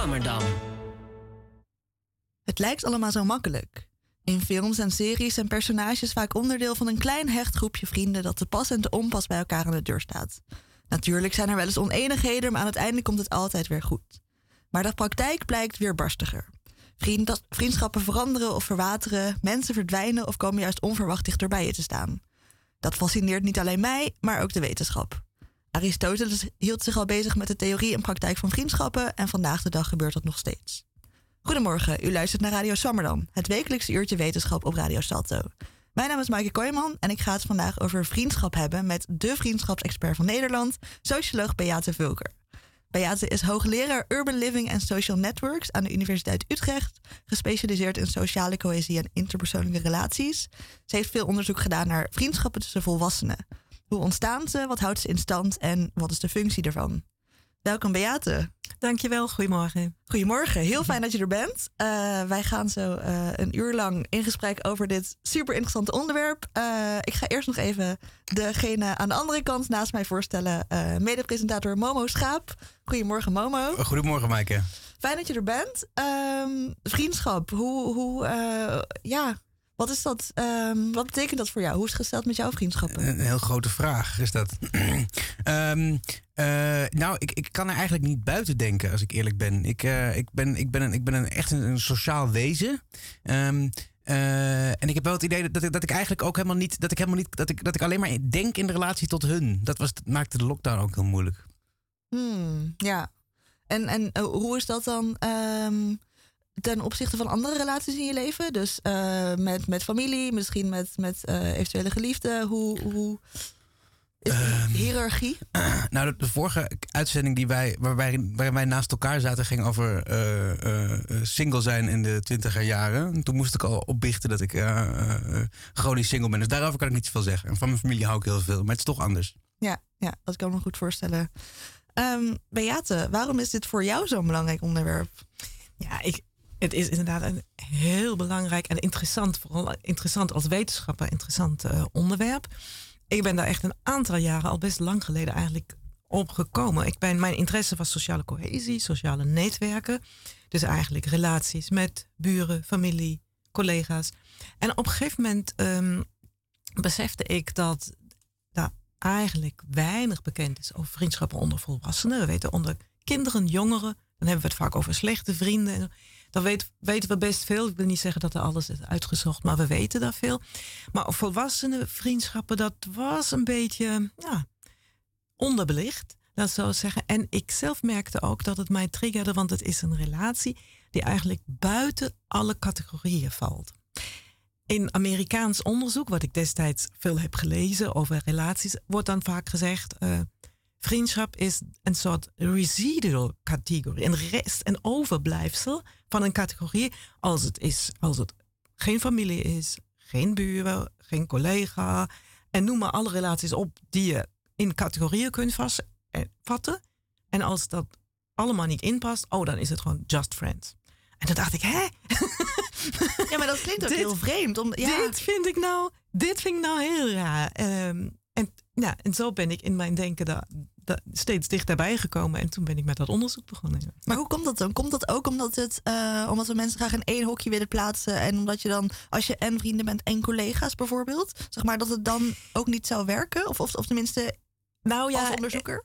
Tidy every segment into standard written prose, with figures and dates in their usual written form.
Swammerdam. Het lijkt allemaal zo makkelijk. In films en series zijn personages vaak onderdeel van een klein hecht groepje vrienden dat te pas en te onpas bij elkaar aan de deur staat. Natuurlijk zijn er wel eens oneenigheden, maar aan het einde komt het altijd weer goed. Maar de praktijk blijkt weerbarstiger. Vriendschappen veranderen of verwateren, mensen verdwijnen of komen juist onverwacht dichterbij je te staan. Dat fascineert niet alleen mij, maar ook de wetenschap. Aristoteles hield zich al bezig met de theorie en praktijk van vriendschappen en vandaag de dag gebeurt dat nog steeds. Goedemorgen, u luistert naar Radio Swammerdam, het wekelijkse uurtje wetenschap op Radio Salto. Mijn naam is Maaike Kooijman en ik ga het vandaag over vriendschap hebben met de vriendschapsexpert van Nederland, socioloog Beate Vulker. Beate is hoogleraar Urban Living en Social Networks aan de Universiteit Utrecht, gespecialiseerd in sociale cohesie en interpersoonlijke relaties. Ze heeft veel onderzoek gedaan naar vriendschappen tussen volwassenen. Hoe ontstaan ze, wat houdt ze in stand en wat is de functie ervan? Welkom Beate. Dankjewel, goedemorgen. Goedemorgen, heel fijn dat je er bent. Wij gaan zo een uur lang in gesprek over dit super interessante onderwerp. Ik ga eerst nog even degene aan de andere kant naast mij voorstellen. Mede-presentator Momo Schaap. Goedemorgen Momo. Goedemorgen Maaike. Fijn dat je er bent. Vriendschap, wat is dat? Wat betekent dat voor jou? Hoe is het gesteld met jouw vriendschappen? Een heel grote vraag is dat. Ik kan er eigenlijk niet buiten denken, als ik eerlijk ben. Ik ben echt een sociaal wezen. En ik heb wel het idee dat ik eigenlijk ook helemaal niet... Dat ik alleen maar denk in de relatie tot hun. Dat maakte de lockdown ook heel moeilijk. Ja. En hoe is dat dan... ten opzichte van andere relaties in je leven? Dus met familie, misschien met eventuele geliefden. Hoe is die hiërarchie? De vorige uitzending waarin wij naast elkaar zaten ging over single zijn in de 20er jaren. Toen moest ik al opbiechten dat ik chronisch single ben. Dus daarover kan ik niet zoveel zeggen. En van mijn familie hou ik heel veel, maar het is toch anders. Ja, dat kan ik me goed voorstellen. Beate, waarom is dit voor jou zo'n belangrijk onderwerp? Ja, het is inderdaad een heel belangrijk en interessant, vooral interessant als wetenschapper, interessant onderwerp. Ik ben daar echt een aantal jaren, al best lang geleden eigenlijk, op gekomen. Mijn interesse was sociale cohesie, sociale netwerken. Dus eigenlijk relaties met buren, familie, collega's. En op een gegeven moment besefte ik dat daar eigenlijk weinig bekend is over vriendschappen onder volwassenen. We weten onder kinderen, jongeren, dan hebben we het vaak over slechte vrienden. Dan weten we best veel. Ik wil niet zeggen dat er alles is uitgezocht, maar we weten daar veel. Maar volwassenen vriendschappen, dat was een beetje onderbelicht, dat zou ik zeggen. En ik zelf merkte ook dat het mij triggerde, want het is een relatie die eigenlijk buiten alle categorieën valt. In Amerikaans onderzoek, wat ik destijds veel heb gelezen over relaties, wordt dan vaak gezegd... vriendschap is een soort residual categorie, een rest, een overblijfsel van een categorie als het geen familie is, geen buren, geen collega en noem maar alle relaties op die je in categorieën kunt vatten. En als dat allemaal niet inpast, dan is het gewoon just friends. En toen dacht ik, hè? Ja, maar dat klinkt ook heel vreemd. Dit vind ik nou heel raar. En zo ben ik in mijn denken steeds dichterbij gekomen. En toen ben ik met dat onderzoek begonnen. Ja. Maar hoe komt dat dan? Komt dat ook omdat we mensen graag in één hokje willen plaatsen? En omdat je dan, als je en vrienden bent en collega's bijvoorbeeld, zeg maar dat het dan ook niet zou werken? Of tenminste als onderzoeker?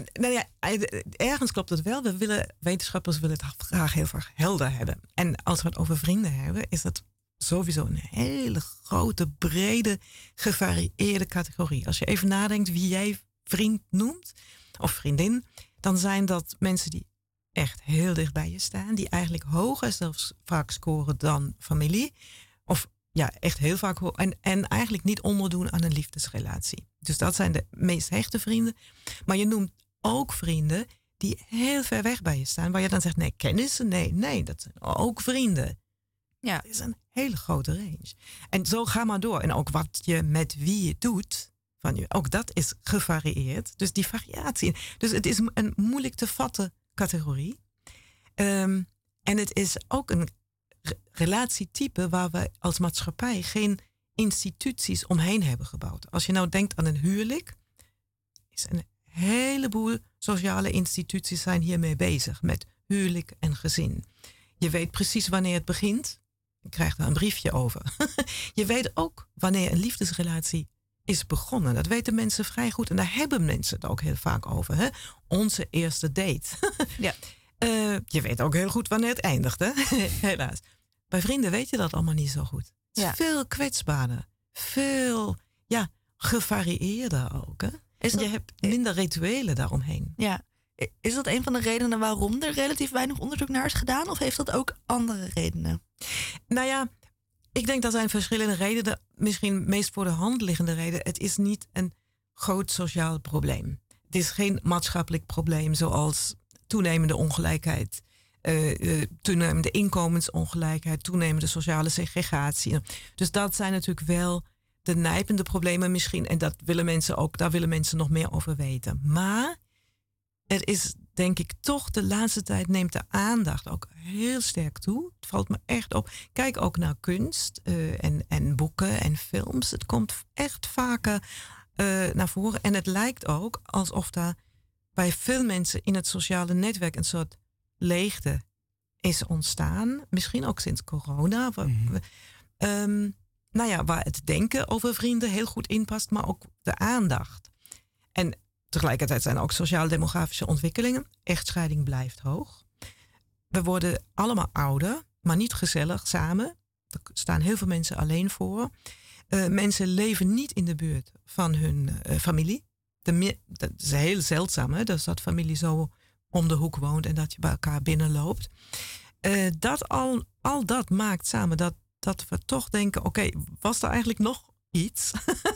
Ergens klopt het wel. Wetenschappers willen het graag heel erg helder hebben. En als we het over vrienden hebben, is dat sowieso een hele grote, brede, gevarieerde categorie. Als je even nadenkt wie jij vriend noemt, of vriendin, dan zijn dat mensen die echt heel dicht bij je staan, die eigenlijk hoger zelfs vaak scoren dan familie. Of echt heel vaak en eigenlijk niet onderdoen aan een liefdesrelatie. Dus dat zijn de meest hechte vrienden. Maar je noemt ook vrienden die heel ver weg bij je staan, waar je dan zegt, nee, kennissen, nee, dat zijn ook vrienden. Ja, dat is een hele grote range. En zo ga maar door. En ook wat je met wie je doet, ook dat is gevarieerd. Dus die variatie. Dus het is een moeilijk te vatten categorie. En het is ook een relatietype waar we als maatschappij geen instituties omheen hebben gebouwd. Als je nou denkt aan een huwelijk, is een heleboel sociale instituties zijn hiermee bezig. Met huwelijk en gezin. Je weet precies wanneer het begint. Je krijgt er een briefje over. Je weet ook wanneer een liefdesrelatie is begonnen. Dat weten mensen vrij goed. En daar hebben mensen het ook heel vaak over. Hè? Onze eerste date. Ja. Je weet ook heel goed wanneer het eindigt. Hè? Helaas. Bij vrienden weet je dat allemaal niet zo goed. Het is veel kwetsbaarder. Veel gevarieerder ook. Hè? Je hebt minder rituelen daaromheen. Ja. Is dat een van de redenen waarom er relatief weinig onderzoek naar is gedaan? Of heeft dat ook andere redenen? Nou ja, ik denk dat zijn verschillende redenen. Misschien meest voor de hand liggende reden. Het is niet een groot sociaal probleem. Het is geen maatschappelijk probleem zoals toenemende ongelijkheid. Toenemende inkomensongelijkheid. Toenemende sociale segregatie. Dus dat zijn natuurlijk wel de nijpende problemen misschien. En daar willen mensen nog meer over weten. Maar het is denk ik toch de laatste tijd neemt de aandacht ook heel sterk toe. Het valt me echt op. Kijk ook naar kunst en boeken en films. Het komt echt vaker naar voren. En het lijkt ook alsof daar bij veel mensen in het sociale netwerk een soort leegte is ontstaan. Misschien ook sinds corona. Waar het denken over vrienden heel goed inpast, maar ook de aandacht. En tegelijkertijd zijn er ook sociaal-demografische ontwikkelingen. Echtscheiding blijft hoog. We worden allemaal ouder, maar niet gezellig samen. Er staan heel veel mensen alleen voor. Mensen leven niet in de buurt van hun familie. Dat is heel zeldzaam, hè? Dus dat familie zo om de hoek woont en dat je bij elkaar binnenloopt. Al dat maakt samen dat we toch denken, oké, was er eigenlijk nog iets?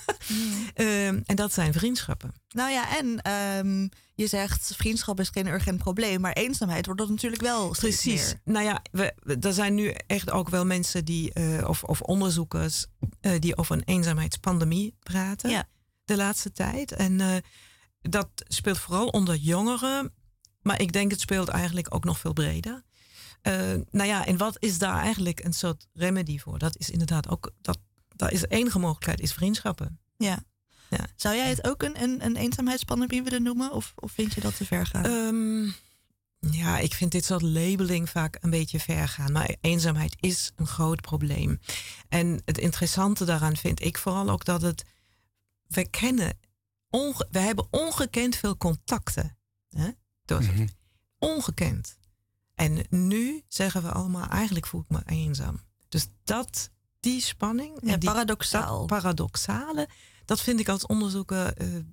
En dat zijn vriendschappen. Nou ja, en je zegt vriendschap is geen urgent probleem, maar eenzaamheid wordt dat natuurlijk wel steeds precies meer. Nou ja, er zijn nu echt ook wel mensen die of onderzoekers die over een eenzaamheidspandemie praten de laatste tijd. En dat speelt vooral onder jongeren, maar ik denk het speelt eigenlijk ook nog veel breder. En wat is daar eigenlijk een soort remedy voor? Dat is inderdaad ook dat is de enige mogelijkheid, is vriendschappen. Ja. Zou jij het ook een eenzaamheidspandemie willen noemen? Of vind je dat te ver gaan? Ik vind dit soort labeling vaak een beetje ver gaan. Maar eenzaamheid is een groot probleem. En het interessante daaraan vind ik vooral ook dat we hebben ongekend veel contacten. Hè? Ongekend. En nu zeggen we allemaal, eigenlijk voel ik me eenzaam. Dus die spanning. Ja, paradoxaal. Dat paradoxale, dat vind ik als onderzoeker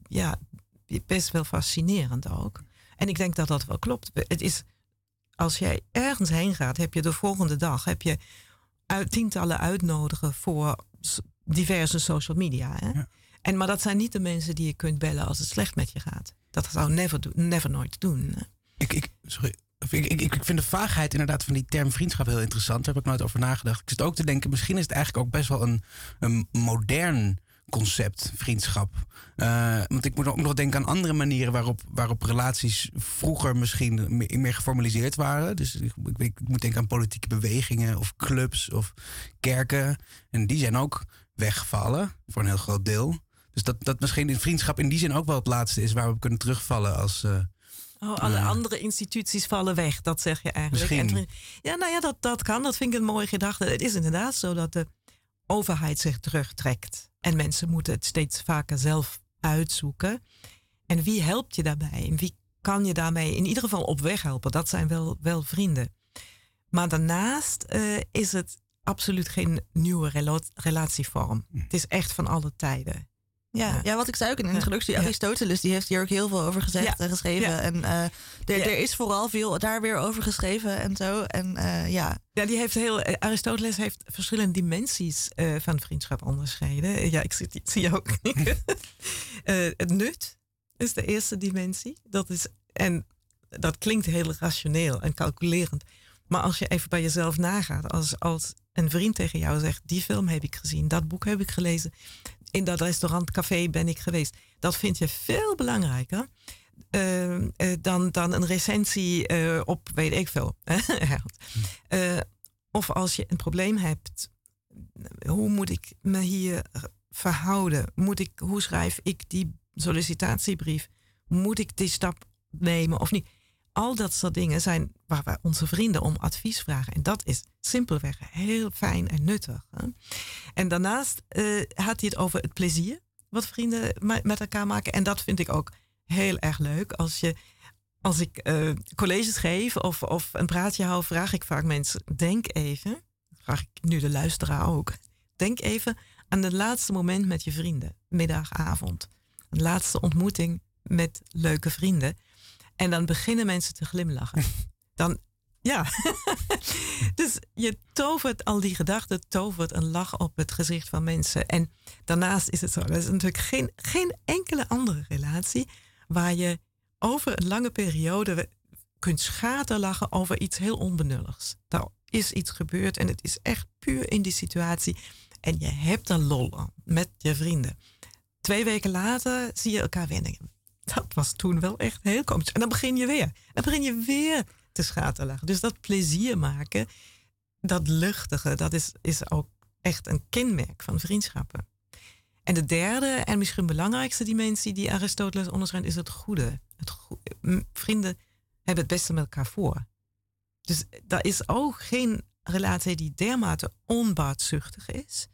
best wel fascinerend ook. En ik denk dat dat wel klopt. Het is, als jij ergens heen gaat, heb je de volgende dag tientallen uitnodigen voor diverse social media. Hè? Ja. Maar dat zijn niet de mensen die je kunt bellen als het slecht met je gaat. Dat zou never nooit doen. Hè? Ik vind de vaagheid inderdaad van die term vriendschap heel interessant. Daar heb ik nooit over nagedacht. Ik zit ook te denken, misschien is het eigenlijk ook best wel een modern concept, vriendschap. Want ik moet ook nog denken aan andere manieren waarop relaties vroeger misschien meer geformaliseerd waren. Dus ik moet denken aan politieke bewegingen of clubs of kerken. En die zijn ook weggevallen voor een heel groot deel. Dus dat misschien in vriendschap in die zin ook wel het laatste is waar we kunnen terugvallen als... alle andere instituties vallen weg, dat zeg je eigenlijk. Misschien. Dat kan. Dat vind ik een mooie gedachte. Het is inderdaad zo dat de overheid zich terugtrekt. En mensen moeten het steeds vaker zelf uitzoeken. En wie helpt je daarbij? En wie kan je daarmee in ieder geval op weg helpen? Dat zijn wel vrienden. Maar daarnaast is het absoluut geen nieuwe relatievorm. Het is echt van alle tijden. Ja, wat ik zei ook in de introductie. Aristoteles die heeft hier ook heel veel over gezegd en geschreven. Ja. En er is vooral veel daar weer over geschreven en zo. Die heeft Aristoteles heeft verschillende dimensies van vriendschap onderscheiden. Ja, ik zie je ook. Het nut is de eerste dimensie. Dat klinkt heel rationeel en calculerend. Maar als je even bij jezelf nagaat. Als een vriend tegen jou zegt, die film heb ik gezien. Dat boek heb ik gelezen. In dat restaurant, café ben ik geweest. Dat vind je veel belangrijker dan een recensie op weet ik veel. Of als je een probleem hebt, hoe moet ik me hier verhouden? Hoe schrijf ik die sollicitatiebrief? Moet ik die stap nemen of niet? al dat soort dingen zijn waar we onze vrienden om advies vragen. En dat is simpelweg heel fijn en nuttig. Hè? En daarnaast had hij het over het plezier wat vrienden met elkaar maken. En dat vind ik ook heel erg leuk. Als ik colleges geef of een praatje hou, vraag ik vaak mensen, denk even, vraag ik nu de luisteraar ook, denk even aan het laatste moment met je vrienden, middag, avond. De laatste ontmoeting met leuke vrienden. En dan beginnen mensen te glimlachen. Dan, ja. Dus je tovert al die gedachten, tovert een lach op het gezicht van mensen. En daarnaast is het zo, er is natuurlijk geen enkele andere relatie waar je over een lange periode kunt schaterlachen over iets heel onbenulligs. Er is iets gebeurd en het is echt puur in die situatie. En je hebt er lol aan met je vrienden. 2 weken later zie je elkaar weer. Dat was toen wel echt heel komisch. En dan begin je weer. Dan begin je weer te schaterlachen. Dus dat plezier maken, dat luchtige, dat is ook echt een kenmerk van vriendschappen. En de derde en misschien belangrijkste dimensie die Aristoteles onderscheidt, is het goede. Vrienden hebben het beste met elkaar voor. Dus er is ook geen relatie die dermate onbaatzuchtig is.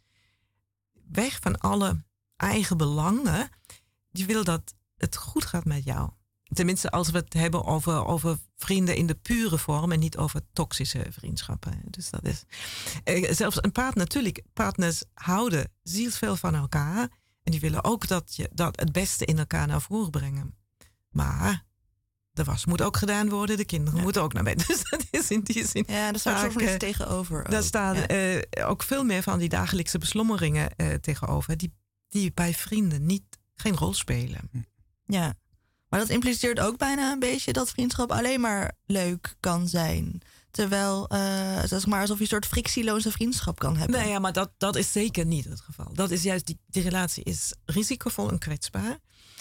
Weg van alle eigen belangen. Die wil dat het goed gaat met jou. Tenminste, als we het hebben over vrienden in de pure vorm en niet over toxische vriendschappen. Dus dat is zelfs een partner. Natuurlijk, partners houden zielsveel van elkaar. En die willen ook dat het beste in elkaar naar voren brengen. Maar de was moet ook gedaan worden. De kinderen moeten ook naar bed. Dus dat is in die zin. Ja, daar staat soms iets tegenover. Daar staan ook veel meer van die dagelijkse beslommeringen tegenover. Die bij vrienden geen rol spelen. Ja, maar dat impliceert ook bijna een beetje dat vriendschap alleen maar leuk kan zijn. Terwijl, zeg maar, alsof je een soort frictieloze vriendschap kan hebben. Nee, ja, maar dat is zeker niet het geval. Dat is juist, die relatie is risicovol en kwetsbaar.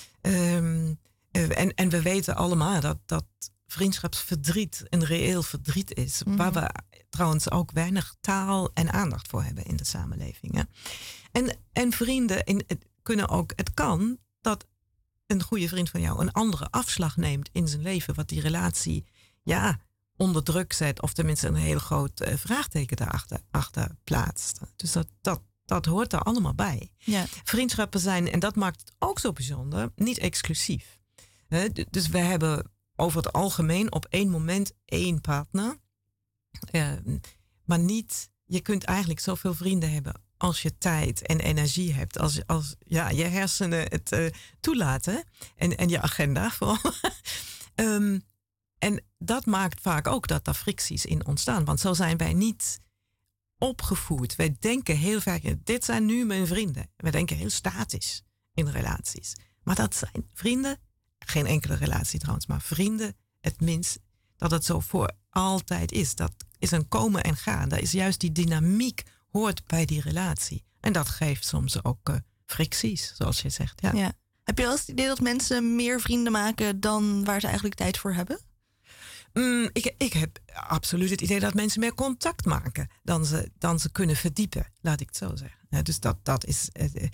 En we weten allemaal dat vriendschapsverdriet een reëel verdriet is. Mm-hmm. Waar we trouwens ook weinig taal en aandacht voor hebben in de samenleving. Hè? En vrienden kunnen ook, het kan dat een goede vriend van jou een andere afslag neemt in zijn leven. Wat die relatie onder druk zet. Of tenminste een heel groot vraagteken daarachter plaatst. Dus dat hoort er allemaal bij. Ja. Vriendschappen zijn, en dat maakt het ook zo bijzonder, niet exclusief. Dus we hebben over het algemeen op 1 moment 1 partner. Maar niet, je kunt eigenlijk zoveel vrienden hebben als je tijd en energie hebt. Als je hersenen het toelaten. En je agenda vooral. En dat maakt vaak ook dat er fricties in ontstaan. Want zo zijn wij niet opgevoed. Wij denken heel vaak, dit zijn nu mijn vrienden. Wij denken heel statisch in relaties. Maar dat zijn vrienden, geen enkele relatie trouwens, maar vrienden het minst, dat het zo voor altijd is. Dat is een komen en gaan. Dat is juist die dynamiek hoort bij die relatie. En dat geeft soms ook fricties, zoals je zegt. Ja. Ja. Heb je wel eens het idee dat mensen meer vrienden maken dan waar ze eigenlijk tijd voor hebben? Ik heb absoluut het idee dat mensen meer contact maken dan ze kunnen verdiepen, laat ik het zo zeggen. Ja, dus dat is,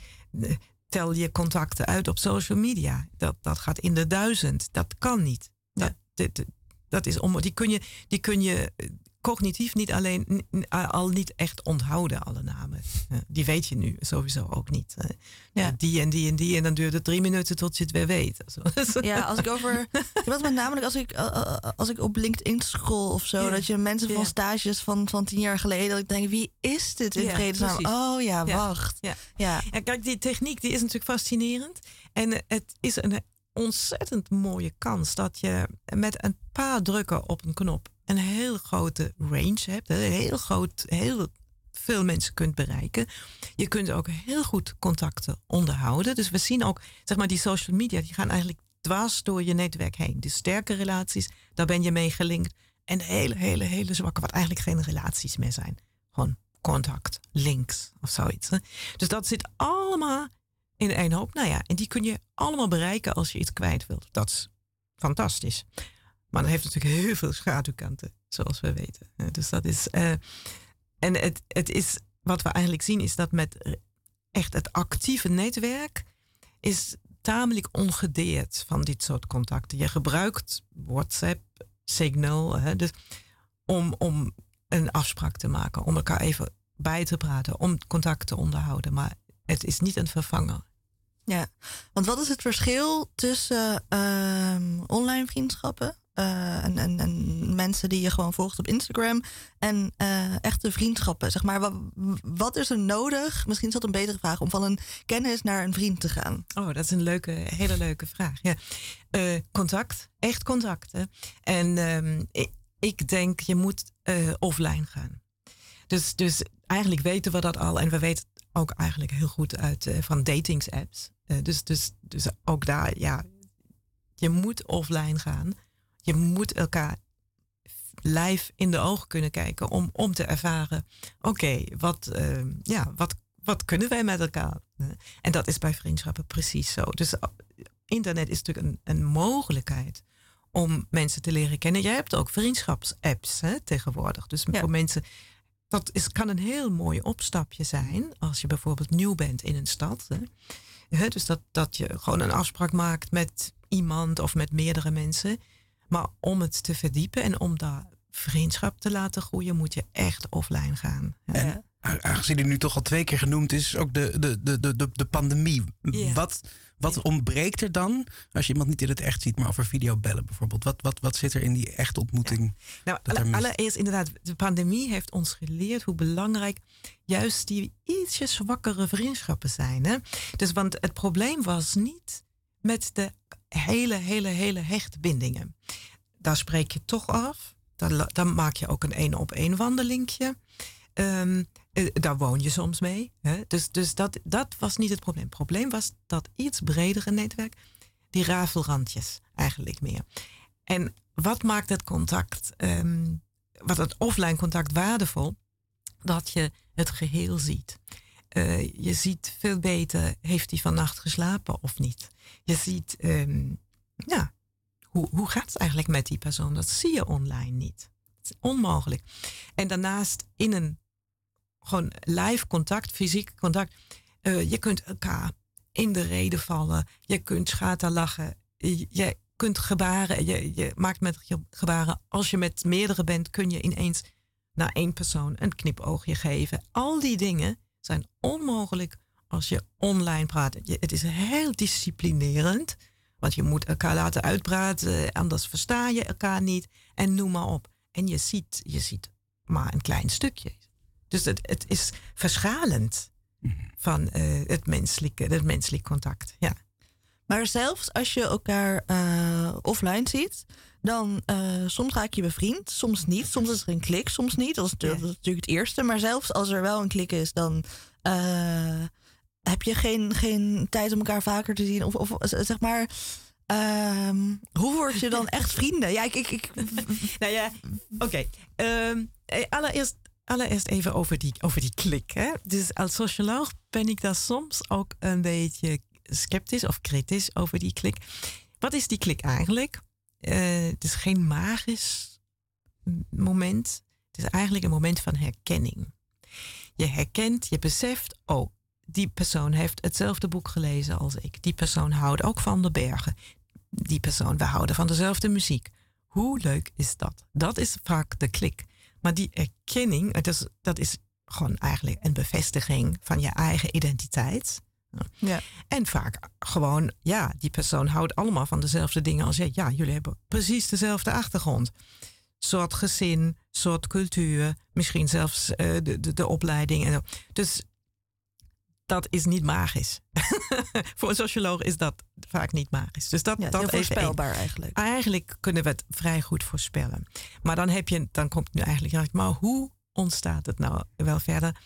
tel je contacten uit op social media. Dat gaat in de 1000. Dat kan niet. Dat is die kun je cognitief al niet echt onthouden, alle namen. Die weet je nu sowieso ook niet. Die en die en die. En dan duurt het 3 minuten tot je het weer weet. Ja, wat met namelijk als ik op LinkedIn scroll of zo, dat je mensen van stages van 10 jaar geleden, dat ik denk, wie is dit in vredesnaam? Oh ja, wacht. Ja, kijk, die techniek die is natuurlijk fascinerend. En het is een ontzettend mooie kans dat je met een paar drukken op een knop een heel grote range hebt. Heel veel mensen kunt bereiken. Je kunt ook heel goed contacten onderhouden. Dus we zien ook, zeg maar, die social media, die gaan eigenlijk dwars door je netwerk heen. De sterke relaties, daar ben je mee gelinkt. En de hele zwakke, wat eigenlijk geen relaties meer zijn. Gewoon contact, links of zoiets. Hè? Dus dat zit allemaal in 1 hoop. Nou ja, en die kun je allemaal bereiken als je iets kwijt wilt. Dat is fantastisch. Maar dat heeft natuurlijk heel veel schaduwkanten, zoals we weten. Dus dat is. En het is, wat we eigenlijk zien, is dat met echt het actieve netwerk is tamelijk ongedeerd van dit soort contacten. Je gebruikt WhatsApp signal. Dus om een afspraak te maken, om elkaar even bij te praten, om contact te onderhouden. Maar het is niet een vervanger. Ja, want wat is het verschil tussen online vriendschappen en mensen die je gewoon volgt op Instagram en echte vriendschappen? Zeg maar, wat is er nodig? Misschien is dat een betere vraag om van een kennis naar een vriend te gaan. Oh, dat is een hele leuke vraag. Ja. Contact, echt contact. Hè? En ik denk je moet offline gaan. Dus eigenlijk weten we dat al en we weten ook eigenlijk heel goed uit van datingsapps. Dus ook daar, ja, je moet offline gaan. Je moet elkaar live in de ogen kunnen kijken om te ervaren, oké, wat kunnen wij met elkaar? En dat is bij vriendschappen precies zo. Dus internet is natuurlijk een mogelijkheid om mensen te leren kennen. Je hebt ook vriendschapsapps tegenwoordig. Dus voor mensen, kan een heel mooi opstapje zijn als je bijvoorbeeld nieuw bent in een stad. Dus dat je gewoon een afspraak maakt met iemand of met meerdere mensen. Maar om het te verdiepen en om daar vriendschap te laten groeien, moet je echt offline gaan. En aangezien die nu toch al 2 keer genoemd is, ook de pandemie. Ja. Wat ontbreekt er dan als je iemand niet in het echt ziet, maar over videobellen bijvoorbeeld? Wat zit er in die echte ontmoeting? Ja. Nou, allereerst inderdaad, de pandemie heeft ons geleerd hoe belangrijk juist die ietsje zwakkere vriendschappen zijn. Hè? Dus want het probleem was niet met de hele hechte bindingen. Daar spreek je toch af. Dan maak je ook een 1-op-1 wandelingje. Daar woon je soms mee. Hè? Dus dat was niet het probleem. Het probleem was dat iets bredere netwerk, die rafelrandjes eigenlijk meer. En wat maakt het contact, wat het offline contact waardevol? Dat je het geheel ziet. Je ziet veel beter, heeft hij vannacht geslapen of niet? Je ziet, hoe gaat het eigenlijk met die persoon? Dat zie je online niet. Het is onmogelijk. En daarnaast in een gewoon live contact, fysiek contact. Je kunt elkaar in de rede vallen. Je kunt schaterlachen. Je kunt gebaren. Je maakt met je gebaren. Als je met meerdere bent, kun je ineens naar 1 persoon een knipoogje geven. Al die dingen zijn onmogelijk als je online praat. Het is heel disciplinerend. Want je moet elkaar laten uitpraten. Anders versta je elkaar niet. En noem maar op. En je ziet maar een klein stukje. Dus het is verschalend van het menselijk contact. Ja. Maar zelfs als je elkaar offline ziet, dan soms raak je bevriend, soms niet. Soms is er een klik, soms niet. Dat is natuurlijk het eerste. Maar zelfs als er wel een klik is, dan heb je geen tijd om elkaar vaker te zien. Of zeg maar, hoe word je dan echt vrienden? Ja, Nou ja, oké. Allereerst even over die klik. Hè? Dus als socioloog ben ik daar soms ook een beetje sceptisch of kritisch over die klik. Wat is die klik eigenlijk? Het is geen magisch moment. Het is eigenlijk een moment van herkenning. Je herkent, je beseft, oh, die persoon heeft hetzelfde boek gelezen als ik. Die persoon houdt ook van de bergen. Die persoon, we houden van dezelfde muziek. Hoe leuk is dat? Dat is vaak de klik. Maar die erkenning, dat is gewoon eigenlijk een bevestiging van je eigen identiteit. Ja. En vaak gewoon, die persoon houdt allemaal van dezelfde dingen als jij. Ja, jullie hebben precies dezelfde achtergrond. Soort gezin, soort cultuur, misschien zelfs de opleiding. En zo. Dus dat is niet magisch. Voor een socioloog is dat vaak niet magisch. Dus dat heel voorspelbaar eigenlijk. Eigenlijk kunnen we het vrij goed voorspellen. Maar dan komt nu eigenlijk, maar hoe ontstaat het nou wel verder?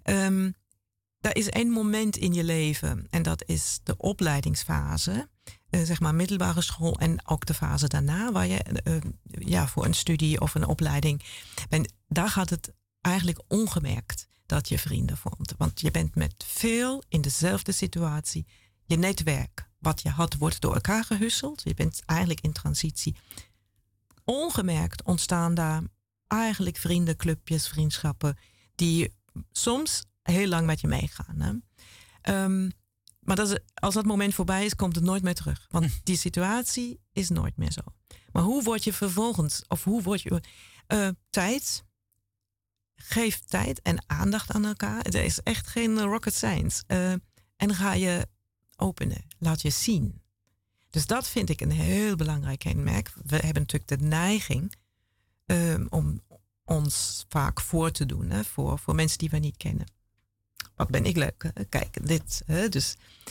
Er is 1 moment in je leven en dat is de opleidingsfase. Zeg maar middelbare school en ook de fase daarna waar je voor een studie of een opleiding bent. Daar gaat het eigenlijk ongemerkt dat je vrienden vormt. Want je bent met veel in dezelfde situatie. Je netwerk wat je had wordt door elkaar gehusseld. Je bent eigenlijk in transitie. Ongemerkt ontstaan daar eigenlijk vriendenclubjes, vriendschappen die soms heel lang met je meegaan. Hè? Maar als dat moment voorbij is, komt het nooit meer terug. Want die situatie is nooit meer zo. Maar hoe word je vervolgens, of hoe word je tijd? Geef tijd en aandacht aan elkaar. Het is echt geen rocket science. En ga je openen. Laat je zien. Dus dat vind ik een heel belangrijk kenmerk. We hebben natuurlijk de neiging om ons vaak voor te doen. Hè, voor mensen die we niet kennen. Wat ben ik leuk. Kijk, dit. Dus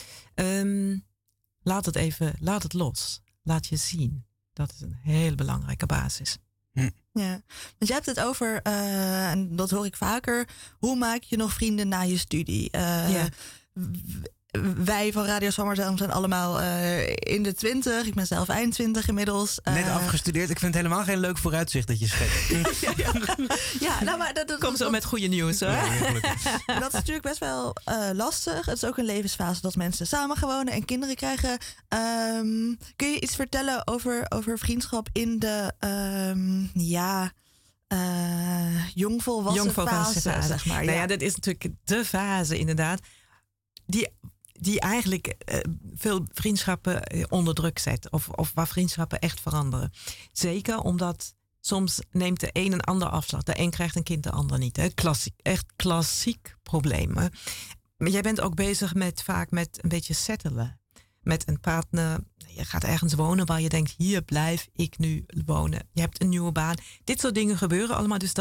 laat het los. Laat je zien. Dat is een heel belangrijke basis. Ja, want je hebt het over, en dat hoor ik vaker, hoe maak je nog vrienden na je studie? Wij van Radio Summerzone zijn allemaal in de 20. Ik ben zelf eind 20 inmiddels. Net afgestudeerd. Ik vind het helemaal geen leuk vooruitzicht dat je schetst. Ja, nou, maar dat komt zo met goede nieuws, hoor. Dat is natuurlijk best wel lastig. Het is ook een levensfase dat mensen samen gaan wonen en kinderen krijgen. Kun je iets vertellen over vriendschap in de jongvolwassen fase, zeg maar? Nou ja, dat is natuurlijk de fase inderdaad die eigenlijk veel vriendschappen onder druk zet. Of waar vriendschappen echt veranderen. Zeker omdat soms neemt de een ander afslag. De een krijgt een kind, de ander niet. Hè? Echt klassiek probleem. Maar jij bent ook bezig vaak met een beetje settelen. Met een partner. Je gaat ergens wonen waar je denkt, hier blijf ik nu wonen. Je hebt een nieuwe baan. Dit soort dingen gebeuren allemaal. Dus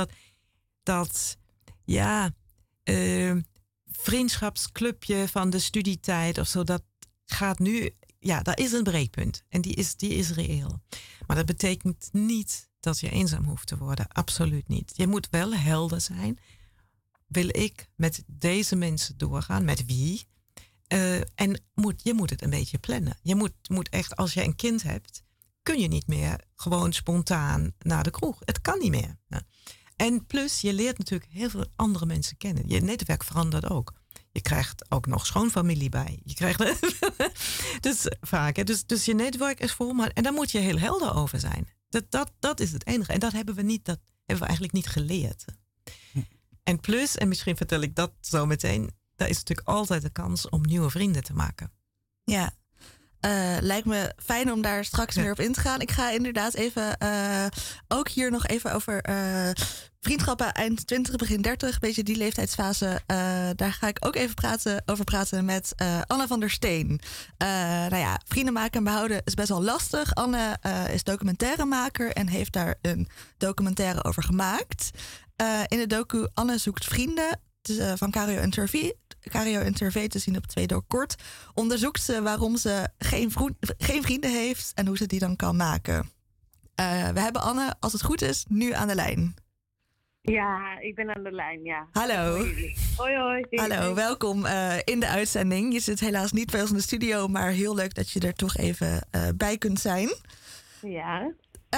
vriendschapsclubje van de studietijd of zo, dat gaat nu, daar is een breekpunt. En die is reëel. Maar dat betekent niet dat je eenzaam hoeft te worden. Absoluut niet. Je moet wel helder zijn. Wil ik met deze mensen doorgaan? Met wie? En je moet het een beetje plannen. Je moet echt, als je een kind hebt, kun je niet meer gewoon spontaan naar de kroeg. Het kan niet meer. En plus, je leert natuurlijk heel veel andere mensen kennen. Je netwerk verandert ook. Je krijgt ook nog schoonfamilie bij. Je krijgt dus vaak. Hè? Dus je netwerk is vol. En daar moet je heel helder over zijn. Dat is het enige. En dat hebben we eigenlijk niet geleerd. En plus, en misschien vertel ik dat zo meteen, daar is natuurlijk altijd de kans om nieuwe vrienden te maken. Ja. Lijkt me fijn om daar straks meer op in te gaan. Ik ga inderdaad even ook hier nog even over vriendschappen eind 20, begin 30. Een beetje die leeftijdsfase. Daar ga ik ook even over praten met Anne van der Steen. Vrienden maken en behouden is best wel lastig. Anne is documentairemaker en heeft daar een documentaire over gemaakt. In de docu Anne zoekt vrienden van Cario en Tervé te zien op 2 door Kort, onderzoekt ze waarom ze geen vrienden heeft en hoe ze die dan kan maken. We hebben Anne, als het goed is, nu aan de lijn. Ja, ik ben aan de lijn, ja. Hallo. Hoi. Hallo, welkom in de uitzending. Je zit helaas niet bij ons in de studio, maar heel leuk dat je er toch even bij kunt zijn. Ja.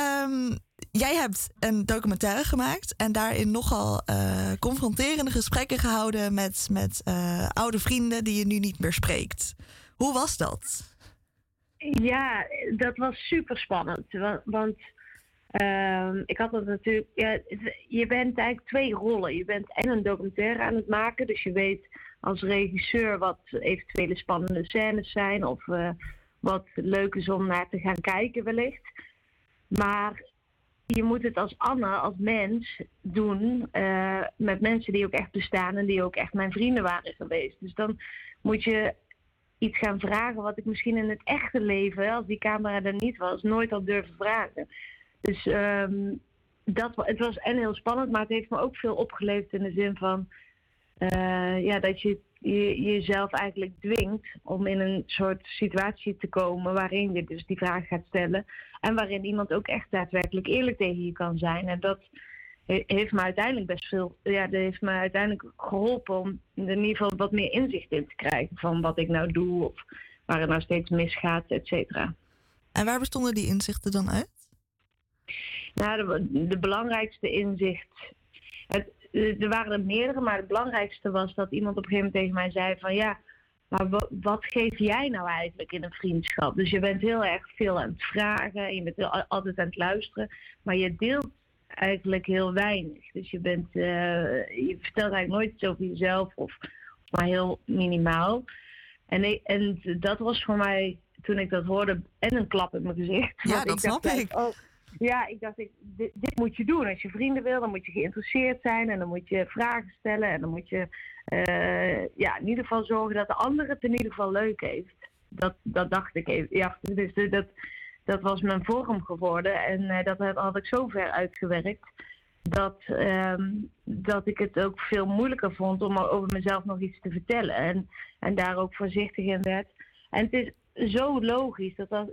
Jij hebt een documentaire gemaakt en daarin nogal confronterende gesprekken gehouden met oude vrienden die je nu niet meer spreekt. Hoe was dat? Ja, dat was super spannend. Want ik had het natuurlijk. Ja, je bent eigenlijk 2 rollen. Je bent en een documentaire aan het maken, dus je weet als regisseur wat eventuele spannende scènes zijn of wat leuk is om naar te gaan kijken wellicht. Maar je moet het als Anne, als mens, doen met mensen die ook echt bestaan en die ook echt mijn vrienden waren geweest. Dus dan moet je iets gaan vragen wat ik misschien in het echte leven, als die camera er niet was, nooit had durven vragen. Dus het was en heel spannend, maar het heeft me ook veel opgeleverd in de zin van dat je jezelf eigenlijk dwingt om in een soort situatie te komen waarin je dus die vraag gaat stellen en waarin iemand ook echt daadwerkelijk eerlijk tegen je kan zijn. En dat heeft me uiteindelijk dat heeft me uiteindelijk geholpen om in ieder geval wat meer inzicht in te krijgen van wat ik nou doe of waar het nou steeds misgaat, et cetera. En waar bestonden die inzichten dan uit? Nou, de belangrijkste inzicht. Er waren er meerdere, maar het belangrijkste was dat iemand op een gegeven moment tegen mij zei van ja, maar wat geef jij nou eigenlijk in een vriendschap? Dus je bent heel erg veel aan het vragen, je bent altijd aan het luisteren, maar je deelt eigenlijk heel weinig. Dus je vertelt eigenlijk nooit iets over jezelf of maar heel minimaal. En dat was voor mij, toen ik dat hoorde, en een klap in mijn gezicht. Ja, dat snap ik. ja, ik dacht, dit moet je doen. Als je vrienden wil, dan moet je geïnteresseerd zijn. En dan moet je vragen stellen. En dan moet je in ieder geval zorgen dat de ander het in ieder geval leuk heeft. Dat dacht ik even. Ja, dus dat was mijn vorm geworden. En dat had ik zo ver uitgewerkt. Dat ik het ook veel moeilijker vond om over mezelf nog iets te vertellen. En daar ook voorzichtig in werd. En het is zo logisch.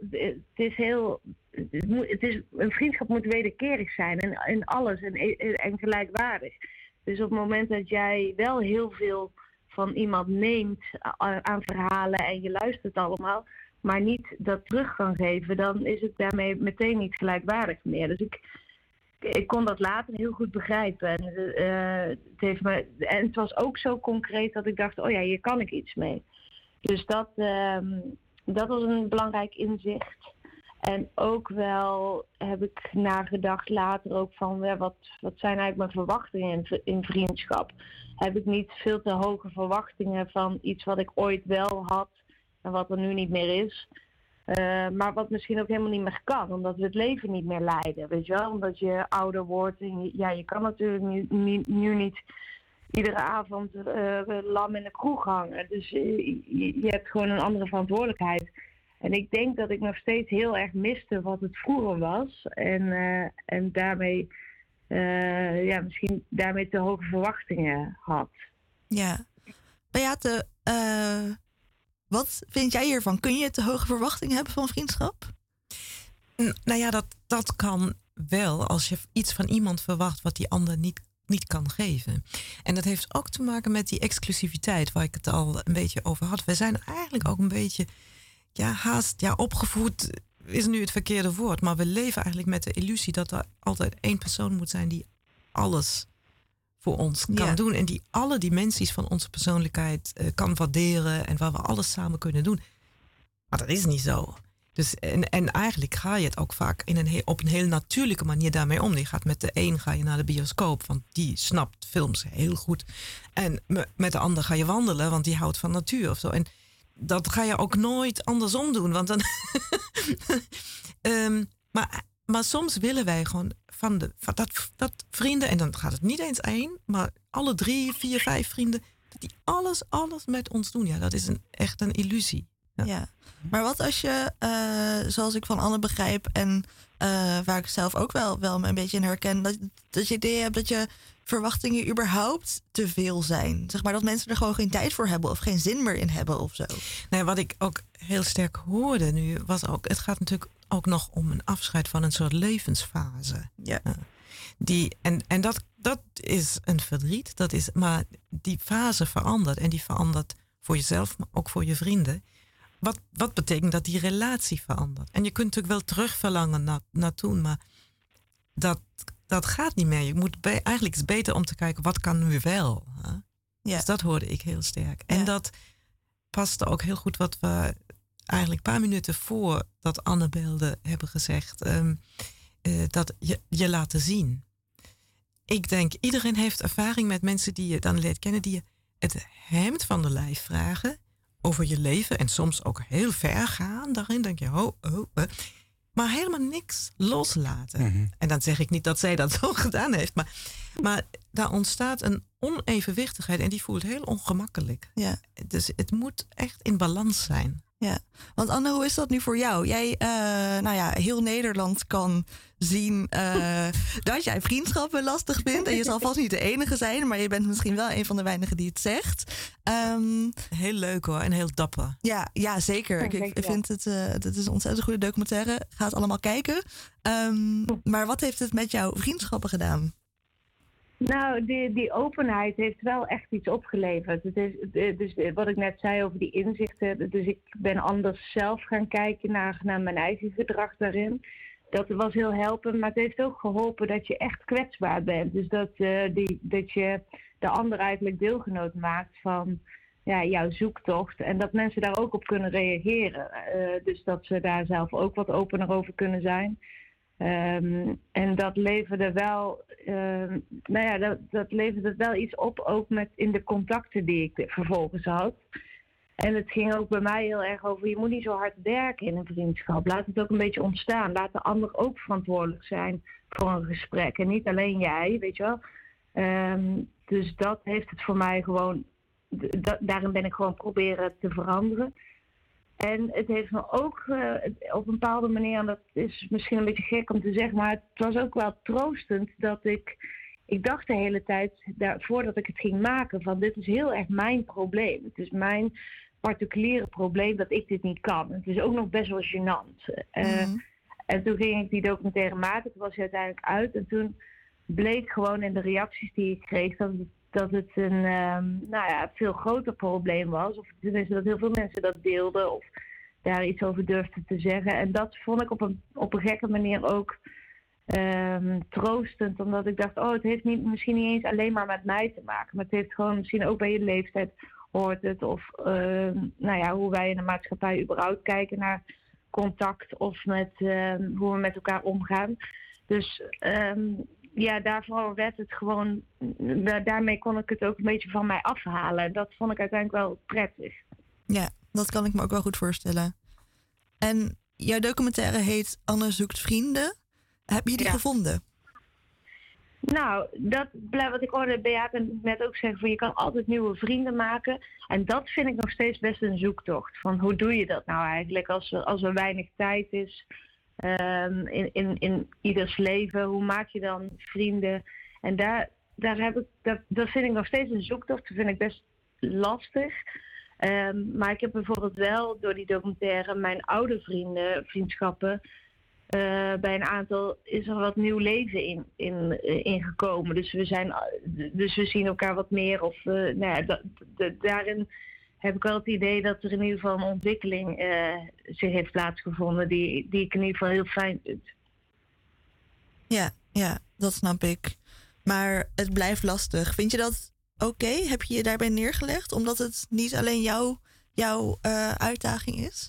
Een vriendschap moet wederkerig zijn. In alles. En gelijkwaardig. Dus op het moment dat jij wel heel veel van iemand neemt aan verhalen. En je luistert allemaal. Maar niet dat terug kan geven. Dan is het daarmee meteen niet gelijkwaardig meer. Dus ik kon dat later heel goed begrijpen. En het was ook zo concreet dat ik dacht, oh ja, hier kan ik iets mee. Dus dat was een belangrijk inzicht. En ook wel heb ik nagedacht later ook van, wat zijn eigenlijk mijn verwachtingen in vriendschap? Heb ik niet veel te hoge verwachtingen van iets wat ik ooit wel had en wat er nu niet meer is? Maar wat misschien ook helemaal niet meer kan, omdat we het leven niet meer leiden, weet je wel? Omdat je ouder wordt en je kan natuurlijk nu niet iedere avond lam in de kroeg hangen. Dus je hebt gewoon een andere verantwoordelijkheid. En ik denk dat ik nog steeds heel erg miste wat het vroeger was. En daarmee, misschien daarmee te hoge verwachtingen had. Ja. Beate, wat vind jij hiervan? Kun je te hoge verwachtingen hebben van vriendschap? Nou ja, dat kan wel als je iets van iemand verwacht wat die ander niet kan geven. En dat heeft ook te maken met die exclusiviteit waar ik het al een beetje over had. We zijn eigenlijk ook een beetje opgevoed is nu het verkeerde woord, maar we leven eigenlijk met de illusie dat er altijd één persoon moet zijn die alles voor ons kan doen en die alle dimensies van onze persoonlijkheid kan waarderen en waar we alles samen kunnen doen. Maar dat is niet zo. Dus, en eigenlijk ga je het ook vaak op een heel natuurlijke manier daarmee om. Je gaat met de een ga je naar de bioscoop, want die snapt films heel goed. En met de ander ga je wandelen, want die houdt van natuur of zo. En dat ga je ook nooit andersom doen, want dan. Maar soms willen wij gewoon dat vrienden, en dan gaat het niet eens één, maar alle 3, 4, 5 vrienden, dat die alles met ons doen. Ja, dat is echt een illusie. Ja. Maar wat als je, zoals ik van Anne begrijp en waar ik zelf ook wel een beetje in herken, dat je het idee hebt dat je verwachtingen überhaupt te veel zijn. Zeg maar dat mensen er gewoon geen tijd voor hebben of geen zin meer in hebben of zo. Nee, wat ik ook heel sterk hoorde nu was ook, het gaat natuurlijk ook nog om een afscheid van een soort levensfase. Ja. En dat is een verdriet, maar die fase verandert en die verandert voor jezelf, maar ook voor je vrienden. Wat betekent dat die relatie verandert? En je kunt natuurlijk wel terugverlangen naar toen, maar dat gaat niet meer. Eigenlijk is het beter om te kijken, wat kan nu wel? Hè? Ja. Dus dat hoorde ik heel sterk. Ja. En dat paste ook heel goed wat we eigenlijk een paar minuten voor dat Anne belde hebben gezegd. Dat je laten zien. Ik denk, iedereen heeft ervaring met mensen die je dan leert kennen, die je het hemd van de lijf vragen over je leven en soms ook heel ver gaan. Daarin denk je, maar helemaal niks loslaten. Mm-hmm. En dan zeg ik niet dat zij dat zo gedaan heeft, maar daar ontstaat een onevenwichtigheid en die voelt heel ongemakkelijk. Ja. Dus het moet echt in balans zijn. Ja, want Anne, hoe is dat nu voor jou? Jij, heel Nederland kan zien dat jij vriendschappen lastig vindt. En je zal vast niet de enige zijn, maar je bent misschien wel een van de weinigen die het zegt. Heel leuk hoor, en heel dapper. Ja zeker. Ik vind het is een ontzettend goede documentaire. Ga het allemaal kijken. Maar wat heeft het met jouw vriendschappen gedaan? Nou, die openheid heeft wel echt iets opgeleverd. Het is, dus wat ik net zei over die inzichten. Dus ik ben anders zelf gaan kijken naar mijn eigen gedrag daarin. Dat was heel helpend, maar het heeft ook geholpen dat je echt kwetsbaar bent. Dus dat je de ander eigenlijk deelgenoot maakt van jouw zoektocht. En dat mensen daar ook op kunnen reageren. Dus dat ze daar zelf ook wat opener over kunnen zijn. En dat leverde wel, dat leverde wel iets op, ook in de contacten die ik vervolgens had. En het ging ook bij mij heel erg over, je moet niet zo hard werken in een vriendschap. Laat het ook een beetje ontstaan. Laat de ander ook verantwoordelijk zijn voor een gesprek. En niet alleen jij, weet je wel. Dus dat heeft het voor mij gewoon, daarin ben ik gewoon proberen te veranderen. En het heeft me ook op een bepaalde manier, en dat is misschien een beetje gek om te zeggen, maar het was ook wel troostend dat ik dacht de hele tijd, voordat ik het ging maken, van dit is heel erg mijn probleem. Het is mijn particuliere probleem dat ik dit niet kan. Het is ook nog best wel gênant. En toen ging ik die documentaire maken, toen was hij uiteindelijk uit. En toen bleek gewoon in de reacties die ik kreeg dat het een veel groter probleem was. Of tenminste dat heel veel mensen dat deelden of daar iets over durfden te zeggen. En dat vond ik op een gekke manier ook troostend. Omdat ik dacht, het heeft misschien niet eens alleen maar met mij te maken. Maar het heeft gewoon misschien ook bij je leeftijd hoort het. Of hoe wij in de maatschappij überhaupt kijken naar contact. Of met hoe we met elkaar omgaan. Dus daarvoor werd het gewoon, daarmee kon ik het ook een beetje van mij afhalen. Dat vond ik uiteindelijk wel prettig. Ja, dat kan ik me ook wel goed voorstellen. En jouw documentaire heet Anne zoekt vrienden. Heb je die gevonden? Nou, dat wat ik hoorde Beate net ook zeggen, van je kan altijd nieuwe vrienden maken. En dat vind ik nog steeds best een zoektocht. Van hoe doe je dat nou eigenlijk als er weinig tijd is in ieders leven? Hoe maak je dan vrienden? En dat vind ik nog steeds een zoektocht. Dat vind ik best lastig. Maar ik heb bijvoorbeeld wel door die documentaire mijn oude vriendschappen, bij een aantal is er wat nieuw leven ingekomen. Dus we zien elkaar wat meer. Of daarin heb ik wel het idee dat er in ieder geval een ontwikkeling zich heeft plaatsgevonden die ik in ieder geval heel fijn vind. Ja, dat snap ik. Maar het blijft lastig. Vind je dat oké? Heb je je daarbij neergelegd? Omdat het niet alleen jouw uitdaging is?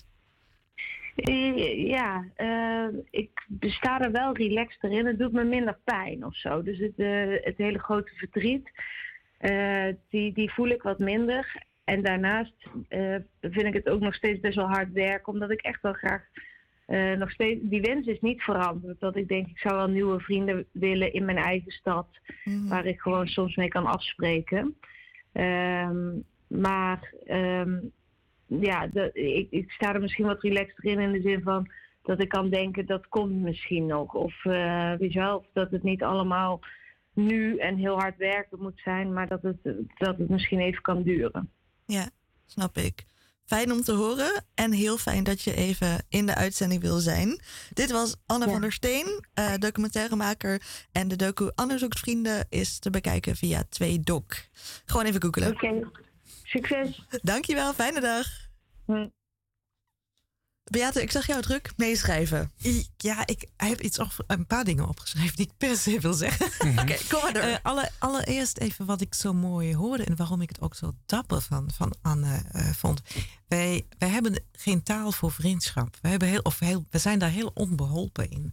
Ik sta er wel relaxter in. Het doet me minder pijn of zo. Dus het hele grote verdriet, die voel ik wat minder. En daarnaast vind ik het ook nog steeds best wel hard werk, omdat ik echt wel graag nog steeds, die wens is niet veranderd. Dat ik denk, ik zou wel nieuwe vrienden willen in mijn eigen stad, waar ik gewoon soms mee kan afspreken. Ik sta er misschien wat relaxter in de zin van dat ik kan denken, dat komt misschien nog. Of weet je wel, of dat het niet allemaal nu en heel hard werken moet zijn, maar dat het misschien even kan duren. Ja, snap ik. Fijn om te horen en heel fijn dat je even in de uitzending wil zijn. Dit was Anne van der Steen, documentairemaker. En de docu Anne zoekt vrienden is te bekijken via 2Doc. Gewoon even googelen. Oké. Succes. Dankjewel, fijne dag. Beate, ik zag jou druk meeschrijven. Ja, ik heb een paar dingen opgeschreven die ik per se wil zeggen. Oké, kom maar door. Allereerst even wat ik zo mooi hoorde en waarom ik het ook zo dapper van Anne vond. Wij hebben geen taal voor vriendschap. We zijn daar heel onbeholpen in.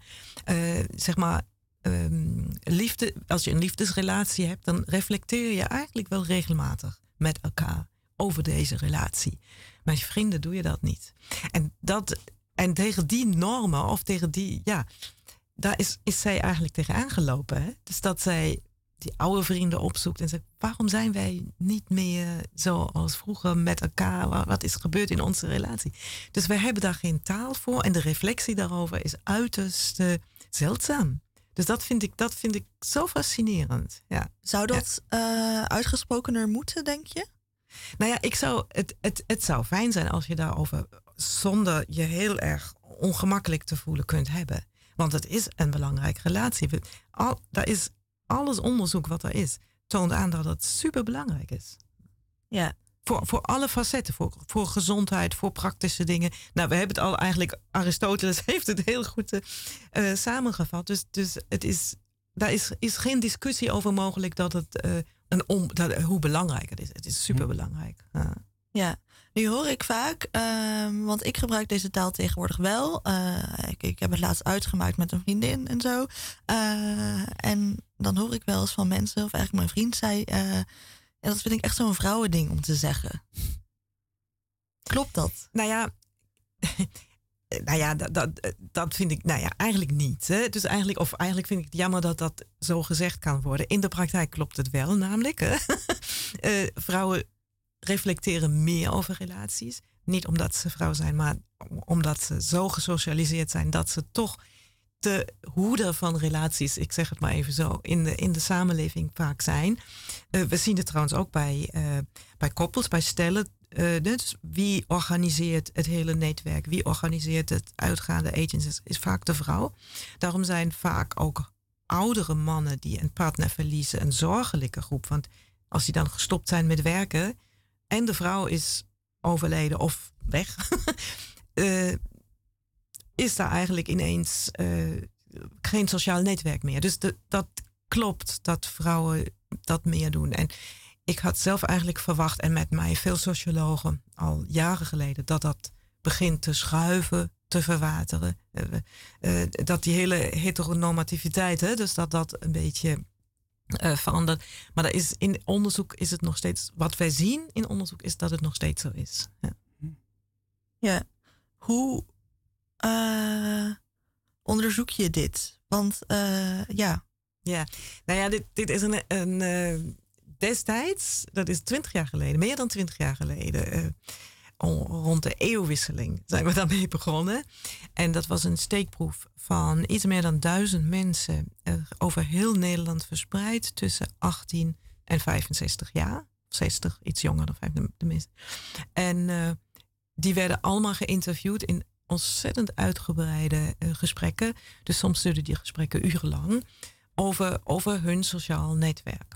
Liefde, als je een liefdesrelatie hebt, dan reflecteer je eigenlijk wel regelmatig met elkaar over deze relatie. Met je vrienden doe je dat niet. En tegen die normen, of tegen die, daar is zij eigenlijk tegen aangelopen. Hè? Dus dat zij die oude vrienden opzoekt en zegt, waarom zijn wij niet meer zoals vroeger met elkaar? Wat is gebeurd in onze relatie? Dus wij hebben daar geen taal voor en de reflectie daarover is uiterst zeldzaam. Dus dat vind ik zo fascinerend. Ja. Zou dat uitgesprokener moeten, denk je? Nou ja, het zou fijn zijn als je daarover zonder je heel erg ongemakkelijk te voelen kunt hebben. Want het is een belangrijke relatie. Daar is alles onderzoek wat er is, toont aan dat het super belangrijk is. Ja. Voor alle facetten, voor gezondheid, voor praktische dingen. Nou, we hebben het al eigenlijk, Aristoteles heeft het heel goed samengevat. Dus daar is geen discussie over mogelijk dat het hoe belangrijk het is. Het is superbelangrijk. Ja, nu hoor ik vaak, want ik gebruik deze taal tegenwoordig wel. Ik heb het laatst uitgemaakt met een vriendin en zo. En dan hoor ik wel eens van mensen, of eigenlijk mijn vriend zei, en dat vind ik echt zo'n vrouwending om te zeggen. Klopt dat? Nou ja, dat vind ik eigenlijk niet. Hè. Dus eigenlijk vind ik het jammer dat dat zo gezegd kan worden. In de praktijk klopt het wel, namelijk. Hè. Vrouwen reflecteren meer over relaties. Niet omdat ze vrouw zijn, maar omdat ze zo gesocialiseerd zijn dat ze toch de hoeder van relaties, ik zeg het maar even zo, in de samenleving vaak zijn. We zien het trouwens ook bij koppels, bij stellen. Dus wie organiseert het hele netwerk? Wie organiseert het uitgaande agencies? Is vaak de vrouw. Daarom zijn vaak ook oudere mannen die een partner verliezen een zorgelijke groep. Want als die dan gestopt zijn met werken en de vrouw is overleden of weg, is daar eigenlijk ineens geen sociaal netwerk meer. Dus dat klopt dat vrouwen dat meer doen. En ik had zelf eigenlijk verwacht, en met mij veel sociologen al jaren geleden, dat begint te schuiven, te verwateren. Dat die hele heteronormativiteit, dus dat een beetje verandert. Maar dat is, in onderzoek is het nog steeds, wat wij zien in onderzoek is dat het nog steeds zo is. Ja, hoe onderzoek je dit? Want ja, nou ja, dit is een destijds, dat is 20 jaar geleden, meer dan 20 jaar geleden, rond de eeuwwisseling zijn we daarmee begonnen. En dat was een steekproef van iets meer dan 1000 mensen over heel Nederland verspreid tussen 18 en 65 jaar. 60, iets jonger dan 5 tenminste. En die werden allemaal geïnterviewd in ontzettend uitgebreide gesprekken. Dus soms duurden die gesprekken urenlang over hun sociaal netwerk.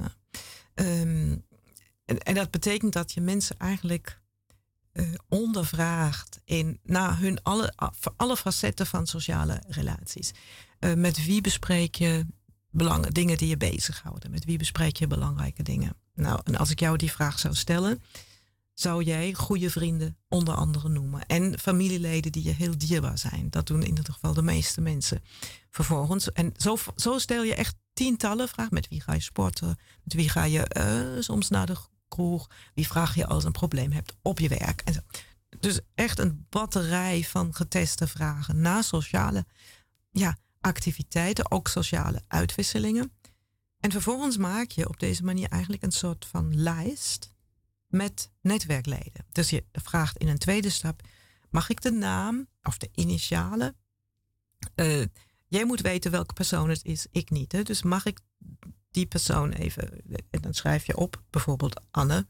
En dat betekent dat je mensen eigenlijk ondervraagt naar hun alle facetten van sociale relaties. Met wie bespreek je dingen die je bezighouden? Met wie bespreek je belangrijke dingen? Nou, en als ik jou die vraag zou stellen, zou jij goede vrienden onder andere noemen. En familieleden die je heel dierbaar zijn. Dat doen in ieder geval de meeste mensen. Vervolgens, en zo stel je echt tientallen vragen. Met wie ga je sporten? Met wie ga je soms naar de kroeg? Wie vraag je als een probleem hebt op je werk? En zo. Dus echt een batterij van geteste vragen naar sociale activiteiten. Ook sociale uitwisselingen. En vervolgens maak je op deze manier eigenlijk een soort van lijst met netwerkleden. Dus je vraagt in een tweede stap, mag ik de naam of de initialen? Jij moet weten welke persoon het is, ik niet. Hè? Dus mag ik die persoon even, en dan schrijf je op, bijvoorbeeld Anne.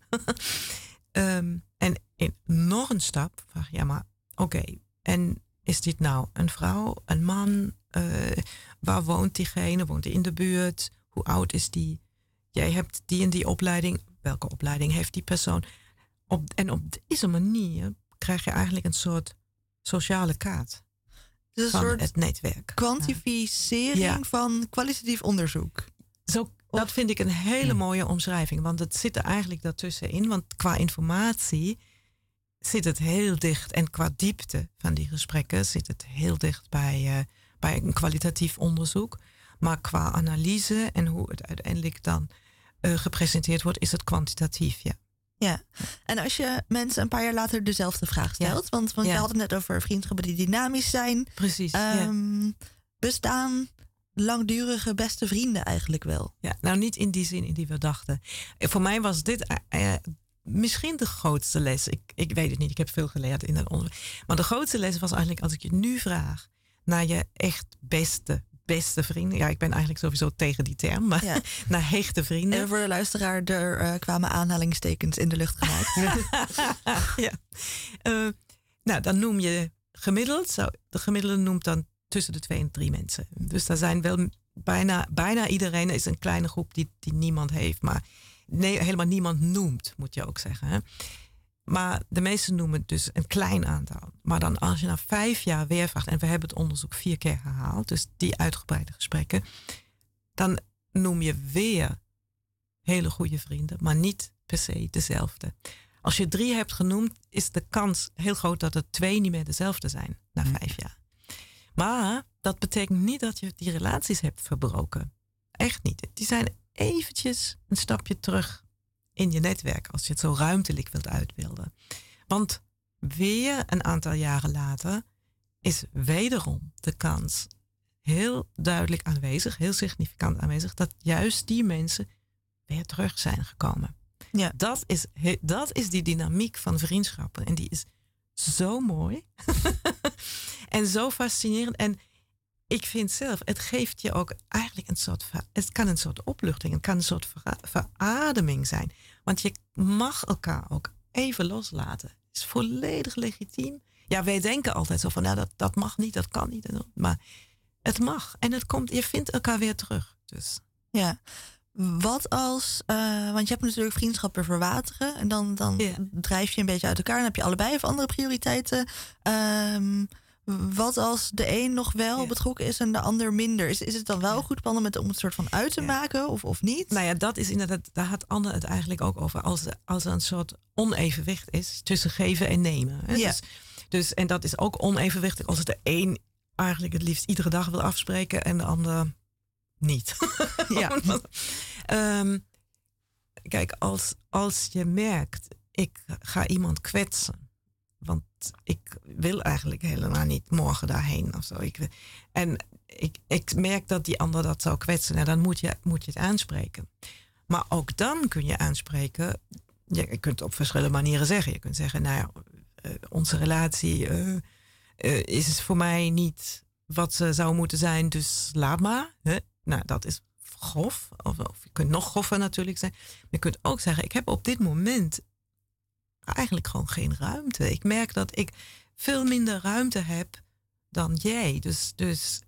En in nog een stap vraag je, maar oké, en is dit nou een vrouw, een man? Waar woont diegene? Woont hij in de buurt? Hoe oud is die? Jij hebt die en die opleiding. Welke opleiding heeft die persoon? Op deze manier krijg je eigenlijk een soort sociale kaart dus van een soort het netwerk. Kwantificering van kwalitatief onderzoek. Dat vind ik een hele mooie omschrijving. Want het zit er eigenlijk daartussenin. Want qua informatie zit het heel dicht. En qua diepte van die gesprekken zit het heel dicht bij een kwalitatief onderzoek. Maar qua analyse en hoe het uiteindelijk dan gepresenteerd wordt, is het kwantitatief, Ja, en als je mensen een paar jaar later dezelfde vraag stelt, want je had het net over vriendschappen die dynamisch zijn. Precies. Bestaan langdurige beste vrienden eigenlijk wel? Ja, nou niet in die zin in die we dachten. Voor mij was dit misschien de grootste les. Ik weet het niet, ik heb veel geleerd in het onderwijs. Maar de grootste les was eigenlijk, als ik je nu vraag naar je echt beste vrienden. Ja, ik ben eigenlijk sowieso tegen die term, maar naar hechte vrienden. En voor de luisteraar, er kwamen aanhalingstekens in de lucht gemaakt. Nou, dan noem je gemiddeld. De gemiddelde noemt dan tussen de 2 en 3 mensen. Dus daar zijn wel bijna iedereen is een kleine groep die niemand heeft. Maar helemaal niemand noemt, moet je ook zeggen. Hè? Maar de meesten noemen dus een klein aantal. Maar dan als je na 5 jaar weer vraagt, en we hebben het onderzoek 4 keer herhaald, dus die uitgebreide gesprekken, dan noem je weer hele goede vrienden, maar niet per se dezelfde. Als je 3 hebt genoemd, is de kans heel groot dat er 2 niet meer dezelfde zijn na 5 jaar. Maar dat betekent niet dat je die relaties hebt verbroken. Echt niet. Die zijn eventjes een stapje terug in je netwerk, als je het zo ruimtelijk wilt uitbeelden. Want weer een aantal jaren later is wederom de kans heel duidelijk aanwezig, heel significant aanwezig, dat juist die mensen weer terug zijn gekomen. Ja. Dat is die dynamiek van vriendschappen. En die is zo mooi. En zo fascinerend. En ik vind zelf, het geeft je ook eigenlijk het kan een soort opluchting, het kan een soort verademing zijn. Want je mag elkaar ook even loslaten. Het is volledig legitiem. Ja, wij denken altijd zo van, nou, dat mag niet, dat kan niet. Maar het mag. En je vindt elkaar weer terug. Dus. Ja. Wat als, want je hebt natuurlijk vriendschappen verwateren en dan drijf je een beetje uit elkaar. Dan heb je allebei of andere prioriteiten. Wat als de een nog wel betrokken is en de ander minder? Is het dan wel goed plannen om het soort van uit te maken of niet? Nou ja, dat is inderdaad, daar had Anne het eigenlijk ook over. Als er een soort onevenwicht is tussen geven en nemen. Hè? Ja. Dus, en dat is ook onevenwichtig als de een eigenlijk het liefst iedere dag wil afspreken en de ander niet. Ja. Kijk, als je merkt, ik ga iemand kwetsen. Want ik wil eigenlijk helemaal niet morgen daarheen of zo. Ik merk dat die ander dat zou kwetsen. Nou, dan moet je het aanspreken. Maar ook dan kun je aanspreken. Je kunt het op verschillende manieren zeggen. Je kunt zeggen, nou ja, onze relatie is voor mij niet wat ze zou moeten zijn. Dus laat maar. Hè? Nou, dat is grof. Of je kunt nog groffer natuurlijk zijn. Maar je kunt ook zeggen, ik heb op dit moment eigenlijk gewoon geen ruimte. Ik merk dat ik veel minder ruimte heb dan jij. Dus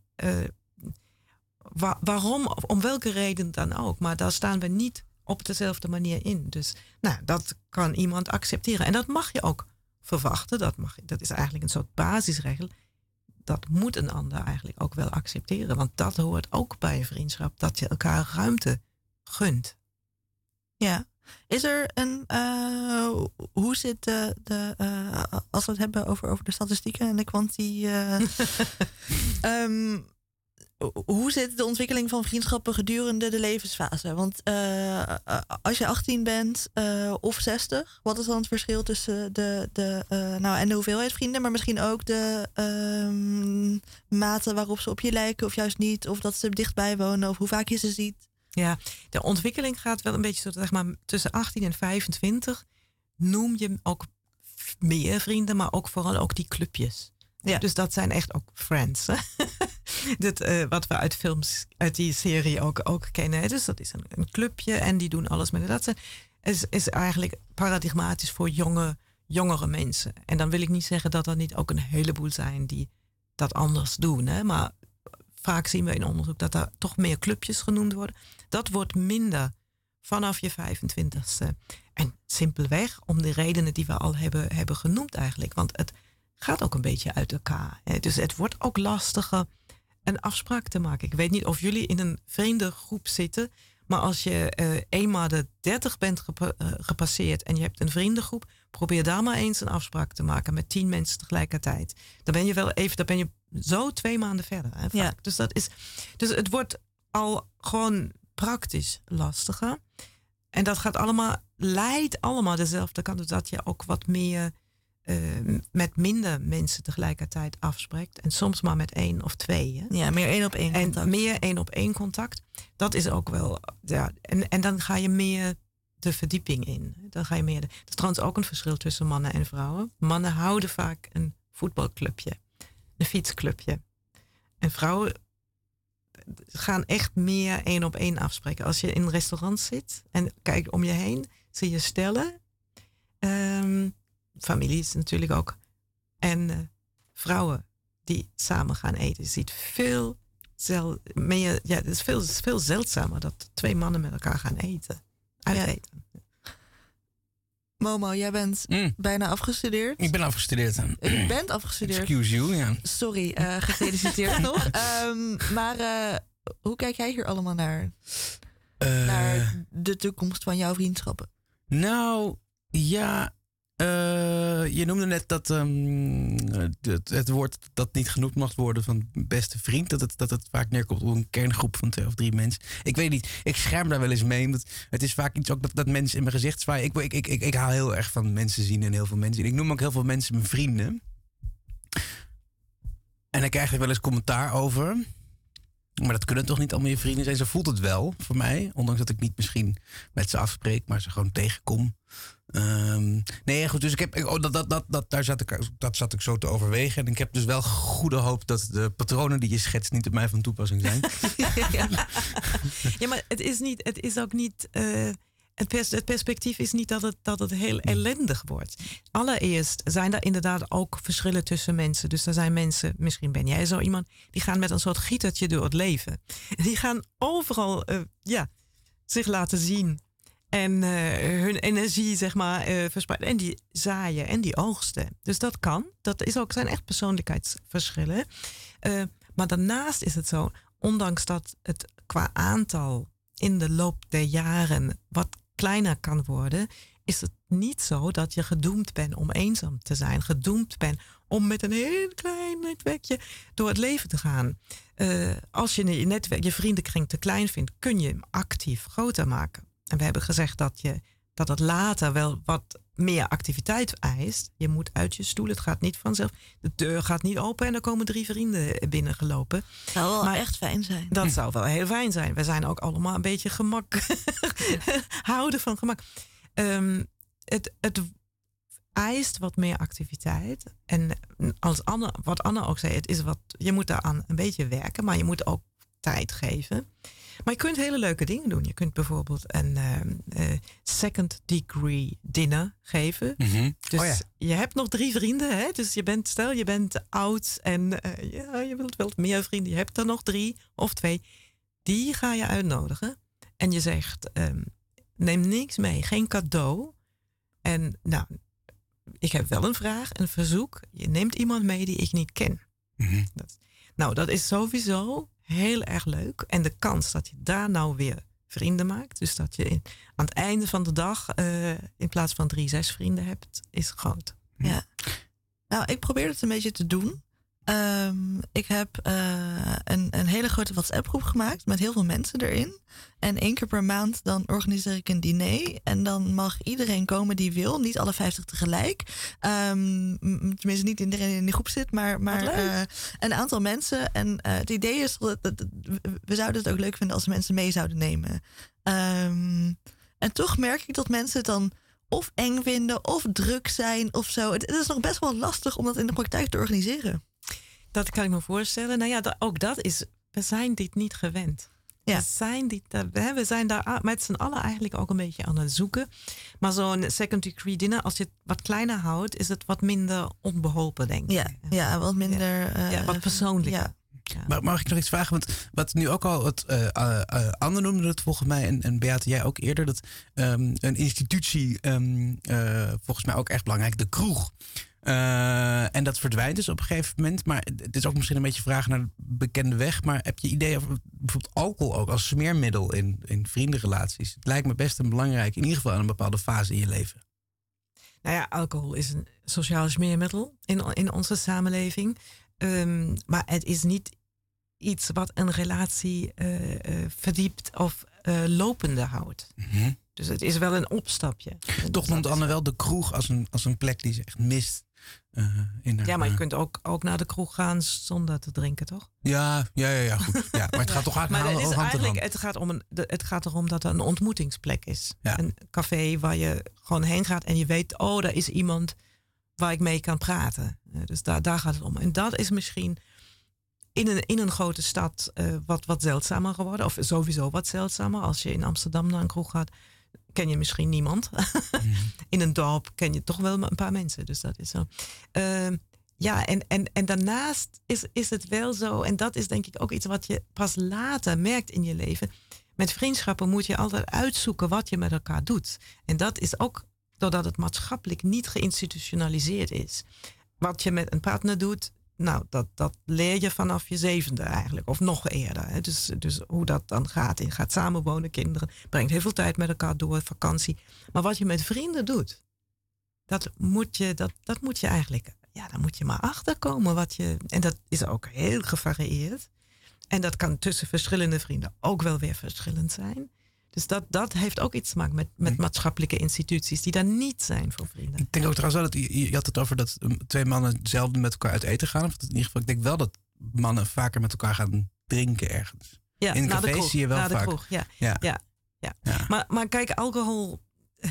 waarom, om welke reden dan ook. Maar daar staan we niet op dezelfde manier in. Dus nou, dat kan iemand accepteren. En dat mag je ook verwachten. Dat is eigenlijk een soort basisregel. Dat moet een ander eigenlijk ook wel accepteren. Want dat hoort ook bij een vriendschap. Dat je elkaar ruimte gunt. Ja. Is er een, hoe zit als we het hebben over de statistieken en de kwantie, hoe zit de ontwikkeling van vriendschappen gedurende de levensfase? Want als je 18 bent of 60, wat is dan het verschil tussen en de hoeveelheid vrienden, maar misschien ook de mate waarop ze op je lijken of juist niet, of dat ze dichtbij wonen of hoe vaak je ze ziet? Ja, de ontwikkeling gaat wel een beetje zo, zeg maar, tussen 18 en 25 noem je ook meer vrienden, maar ook vooral ook die clubjes. Ja. Dus dat zijn echt ook friends. Wat we uit films, uit die serie ook kennen. Dus dat is een clubje en die doen alles met dat. Is eigenlijk paradigmatisch voor jongere mensen. En dan wil ik niet zeggen dat er niet ook een heleboel zijn die dat anders doen. Hè? Maar vaak zien we in onderzoek dat er toch meer clubjes genoemd worden. Dat wordt minder vanaf je 25ste. En simpelweg om de redenen die we al hebben genoemd eigenlijk. Want het gaat ook een beetje uit elkaar. Hè? Dus het wordt ook lastiger een afspraak te maken. Ik weet niet of jullie in een vriendengroep zitten. Maar als je eenmaal de 30 bent gepasseerd en je hebt een vriendengroep, probeer daar maar eens een afspraak te maken met 10 mensen tegelijkertijd. Dan ben je zo 2 maanden verder. Hè, ja. Dus het wordt al gewoon praktisch lastiger. En dat leidt allemaal dezelfde kant. Dus dat je ook wat meer met minder mensen tegelijkertijd afspreekt. En soms maar met 1 of 2. Hè? Ja, meer 1-op-1 contact. En meer 1-op-1 contact. Dat is ook wel, ja. En dan ga je meer de verdieping in. Dan ga je meer er is trouwens ook een verschil tussen mannen en vrouwen. Mannen houden vaak een voetbalclubje. Een fietsclubje. En vrouwen gaan echt meer 1-op-1 afspreken. Als je in een restaurant zit en kijkt om je heen, zie je stellen. Families natuurlijk ook. En vrouwen die samen gaan eten. Je ziet het is veel zeldzamer dat 2 mannen met elkaar gaan eten. Uiteten. Ja. Momo, jij bent bijna afgestudeerd. Ik ben afgestudeerd. Je bent afgestudeerd. Excuse you, ja. Sorry, gefeliciteerd nog. Maar hoe kijk jij hier allemaal naar? Naar de toekomst van jouw vriendschappen? Nou, ja, Je noemde net dat het woord dat niet genoemd mag worden van beste vriend, dat het vaak neerkomt op een kerngroep van 2 of 3 mensen. Ik weet niet, ik scherm daar wel eens mee. Omdat het is vaak iets ook dat mensen in mijn gezicht zwaaien. Ik hou heel erg van mensen zien en heel veel mensen zien. Ik noem ook heel veel mensen mijn vrienden. En ik krijg er wel eens commentaar over. Maar dat kunnen toch niet allemaal je vrienden zijn? Zo voelt het wel voor mij. Ondanks dat ik niet misschien met ze afspreek, maar ze gewoon tegenkom. Nee, goed. Dus ik heb, dat zat ik zo te overwegen. En ik heb dus wel goede hoop dat de patronen die je schetst niet op mij van toepassing zijn. Ja, maar het is ook niet. Het perspectief is niet dat het heel ellendig wordt. Allereerst zijn er inderdaad ook verschillen tussen mensen. Dus er zijn mensen, misschien ben jij zo iemand, die gaan met een soort gietertje door het leven. Die gaan overal zich laten zien. En hun energie, zeg maar, verspreiden. En die zaaien en die oogsten. Dus dat kan. Zijn echt persoonlijkheidsverschillen. Maar daarnaast is het zo, ondanks dat het qua aantal in de loop der jaren wat kleiner kan worden, is het niet zo dat je gedoemd bent om eenzaam te zijn. Gedoemd bent om met een heel klein netwerkje door het leven te gaan. Als je je vriendenkring te klein vindt, kun je hem actief groter maken. En we hebben gezegd dat het later wel wat meer activiteit eist. Je moet uit je stoel, het gaat niet vanzelf. De deur gaat niet open en er komen 3 vrienden binnengelopen. Dat zou wel echt fijn zijn. Dat zou wel heel fijn zijn. We zijn ook allemaal een beetje gemak. Houden van gemak. Het eist wat meer activiteit. En wat Anne ook zei, je moet daaraan een beetje werken, maar je moet ook tijd geven. Maar je kunt hele leuke dingen doen. Je kunt bijvoorbeeld een second degree dinner geven. Mm-hmm. Dus je hebt nog 3 vrienden. Hè? Dus je bent oud en je wilt wel meer vrienden. Je hebt er nog 3 of 2. Die ga je uitnodigen. En je zegt, neem niks mee. Geen cadeau. En nou, ik heb wel een vraag, een verzoek. Je neemt iemand mee die ik niet ken. Mm-hmm. Dat is sowieso heel erg leuk. En de kans dat je daar nou weer vrienden maakt. Dus dat je aan het einde van de dag in plaats van 3, 6 vrienden hebt, is groot. Ja. Nou, ik probeer het een beetje te doen. Ik heb een hele grote WhatsApp-groep gemaakt met heel veel mensen erin. En 1 keer per maand dan organiseer ik een diner. En dan mag iedereen komen die wil. Niet alle 50 tegelijk. Tenminste, niet iedereen in die groep zit, maar een aantal mensen. En het idee is dat we zouden het ook leuk vinden als mensen mee zouden nemen. En toch merk ik dat mensen het dan of eng vinden of druk zijn of zo. Het is nog best wel lastig om dat in de praktijk te organiseren. Dat kan ik me voorstellen. Nou ja, ook dat is, we zijn dit niet gewend. Ja. We zijn daar met z'n allen eigenlijk ook een beetje aan het zoeken. Maar zo'n second degree dinner, als je het wat kleiner houdt, is het wat minder onbeholpen, denk ik. Ja, wat minder... wat persoonlijk. Ja. Ja. Maar mag ik nog iets vragen? Want wat nu ook al, Anne noemde het volgens mij, en Beate, jij ook eerder, dat een institutie volgens mij ook echt belangrijk, de kroeg. En dat verdwijnt dus op een gegeven moment. Maar het is ook misschien een beetje vragen naar de bekende weg. Maar heb je idee over bijvoorbeeld alcohol ook als smeermiddel in vriendenrelaties? Het lijkt me best een belangrijk, in ieder geval aan een bepaalde fase in je leven. Nou ja, alcohol is een sociaal smeermiddel in onze samenleving. Maar het is niet iets wat een relatie verdiept of lopende houdt. Mm-hmm. Dus het is wel een opstapje. Toch noemt Anne wel de kroeg als een plek die ze echt mist. Maar je kunt ook naar de kroeg gaan zonder te drinken, toch? Ja, goed. Ja, maar het gaat toch hand in hand. Het gaat erom dat er een ontmoetingsplek is. Ja. Een café waar je gewoon heen gaat en je weet, daar is iemand waar ik mee kan praten. Dus daar gaat het om. En dat is misschien in een grote stad wat zeldzamer geworden. Of sowieso wat zeldzamer. Als je in Amsterdam naar een kroeg gaat, ken je misschien niemand. In een dorp ken je toch wel een paar mensen. Dus dat is zo. En daarnaast is het wel zo. En dat is denk ik ook iets wat je pas later merkt in je leven. Met vriendschappen moet je altijd uitzoeken wat je met elkaar doet. En dat is ook doordat het maatschappelijk niet geïnstitutionaliseerd is. Wat je met een partner doet, nou, dat leer je vanaf je 7e eigenlijk. Of nog eerder. Hè. Dus hoe dat dan gaat. Je gaat samenwonen, kinderen. Brengt heel veel tijd met elkaar door, vakantie. Maar wat je met vrienden doet, dat moet je eigenlijk, dan moet je maar achterkomen en dat is ook heel gevarieerd. En dat kan tussen verschillende vrienden ook wel weer verschillend zijn. Dus dat heeft ook iets te maken met maatschappelijke instituties die daar niet zijn voor vrienden. Ik denk ook trouwens wel dat je had het over dat 2 mannen zelden met elkaar uit eten gaan. Of in ieder geval, ik denk wel dat mannen vaker met elkaar gaan drinken ergens. Ja, in een café zie je wel vaak. Kroeg, ja. Maar kijk, alcohol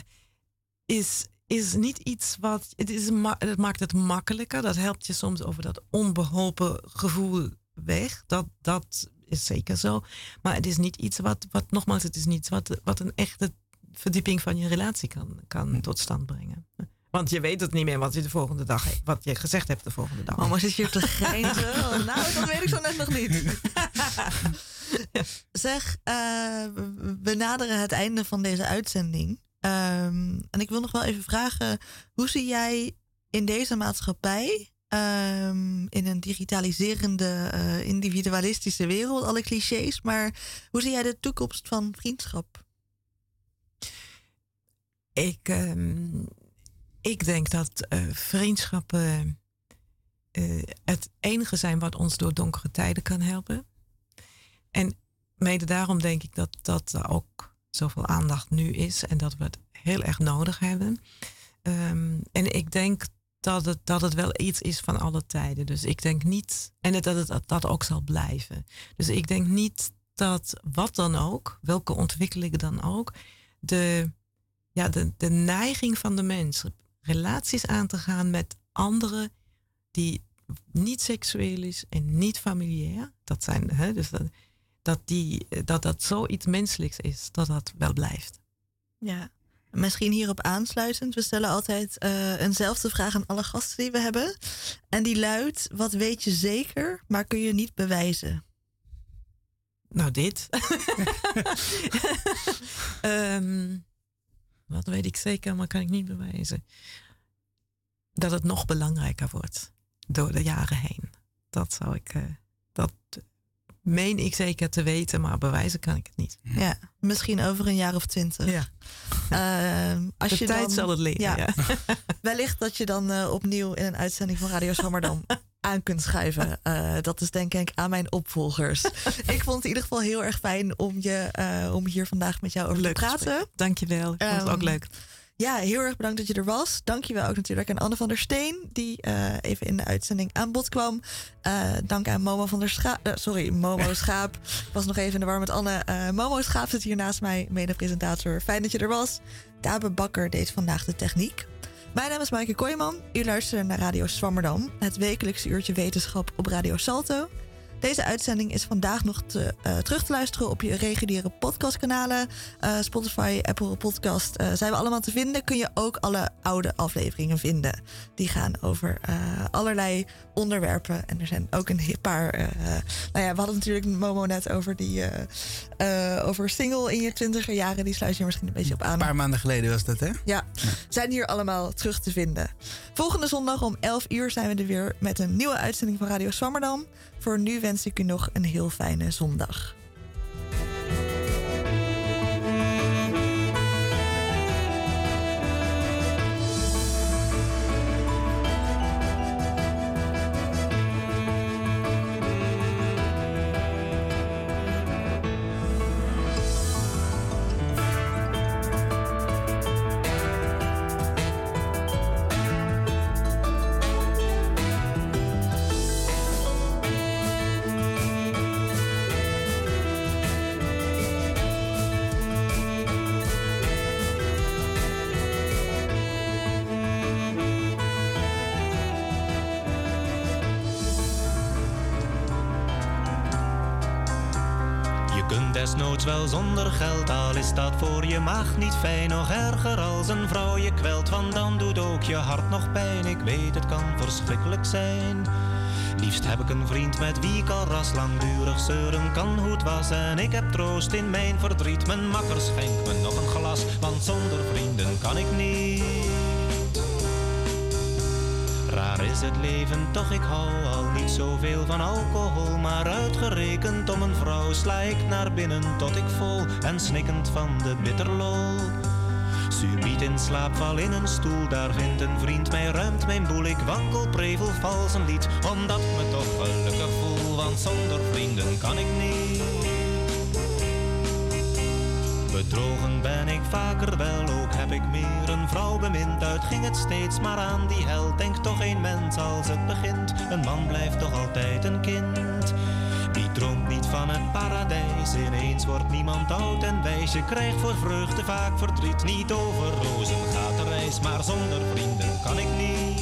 is niet iets wat... Het maakt het makkelijker. Dat helpt je soms over dat onbeholpen gevoel weg. Dat is zeker zo. Maar het is niet iets nogmaals, het is niet wat een echte verdieping van je relatie kan tot stand brengen. Want je weet het niet meer wat je gezegd hebt de volgende dag. Mama zit hier te grijnzen. Nou, dat weet ik zo net nog niet. Zeg, we naderen het einde van deze uitzending. En ik wil nog wel even vragen, hoe zie jij in deze maatschappij, in een digitaliserende, individualistische wereld, alle clichés, maar hoe zie jij de toekomst van vriendschap? Ik denk dat vriendschappen het enige zijn wat ons door donkere tijden kan helpen. En mede daarom denk ik dat er ook zoveel aandacht nu is en dat we het heel erg nodig hebben. En ik denk dat het wel iets is van alle tijden. Dus ik denk niet, en dat ook zal blijven. Dus ik denk niet dat wat dan ook, welke ontwikkelingen dan ook, de neiging van de mens relaties aan te gaan met anderen die niet seksueel is en niet familiair. Dat zijn, dus dat zoiets menselijks is, dat wel blijft. Ja, misschien hierop aansluitend. We stellen altijd eenzelfde vraag aan alle gasten die we hebben. En die luidt, wat weet je zeker, maar kun je niet bewijzen? Nou, dit. Wat weet ik zeker, maar kan ik niet bewijzen. Dat het nog belangrijker wordt door de jaren heen. Dat meen ik zeker te weten, maar bewijzen kan ik het niet. Ja, misschien over een jaar of 20. Ja. Als de tijd zal het leren. Ja. Wellicht dat je dan opnieuw in een uitzending van Radio Swammerdam aan kunt schuiven. Dat is denk ik aan mijn opvolgers. Ik vond het in ieder geval heel erg fijn om hier vandaag met jou over te praten. Dankjewel, ik vond het ook leuk. Ja, heel erg bedankt dat je er was. Dankjewel ook natuurlijk aan Anne van der Steen, die even in de uitzending aan bod kwam. Dank aan Momo Schaap. Ik was nog even in de war met Anne. Momo Schaap zit hier naast mij, mede-presentator. Fijn dat je er was. Dabe Bakker deed vandaag de techniek. Mijn naam is Maaike Kooijman. U luistert naar Radio Swammerdam, het wekelijkse uurtje wetenschap op Radio Salto. Deze uitzending is vandaag nog terug te luisteren op je reguliere podcastkanalen. Spotify, Apple Podcast zijn we allemaal te vinden. Kun je ook alle oude afleveringen vinden. Die gaan over allerlei onderwerpen. En er zijn ook een paar... we hadden natuurlijk Momo net over over single in je 20er jaren. Die sluit je misschien een beetje op aan. Een paar maanden geleden was dat, hè? Ja, zijn hier allemaal terug te vinden. Volgende zondag om 11 uur zijn we er weer met een nieuwe uitzending van Radio Swammerdam. Voor nu wens ik u nog een heel fijne zondag. Desnoods wel zonder geld, al is dat voor je maag niet fijn. Nog erger als een vrouw je kwelt, want dan doet ook je hart nog pijn. Ik weet, het kan verschrikkelijk zijn. Liefst heb ik een vriend met wie ik al ras langdurig zeuren kan hoe het was. En ik heb troost in mijn verdriet, mijn makker schenkt me nog een glas. Want zonder vrienden kan ik niet. Raar is het leven, toch ik hou al niet zoveel van alcohol. Maar uitgerekend om een vrouw sla ik naar binnen tot ik vol en snikkend van de bitterlol. Subiet in slaap val in een stoel, daar vindt een vriend mij, ruimt mijn boel. Ik wankel, prevel, vals een lied, omdat ik me toch gelukkig voel. Want zonder vrienden kan ik niet. Bedrogen ben ik vaker wel, ook heb ik meer een vrouw bemind. Uit ging het steeds maar aan die hel, denkt toch een mens als het begint. Een man blijft toch altijd een kind. Die droomt niet van het paradijs, ineens wordt niemand oud en wijs. Je krijgt voor vreugde vaak verdriet, niet over rozen gaat de reis. Maar zonder vrienden kan ik niet.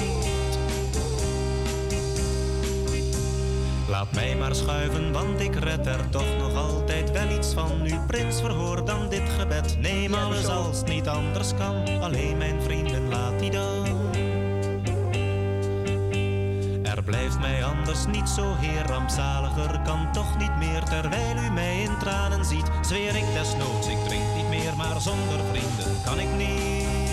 Laat mij maar schuiven, want ik red er toch nog altijd wel iets van. Nu prins, verhoor dan dit gebed, neem alles als het niet anders kan. Alleen mijn vrienden, laat die dan. Er blijft mij anders niet zo heer, rampzaliger kan toch niet meer. Terwijl u mij in tranen ziet, zweer ik desnoods, ik drink niet meer. Maar zonder vrienden kan ik niet.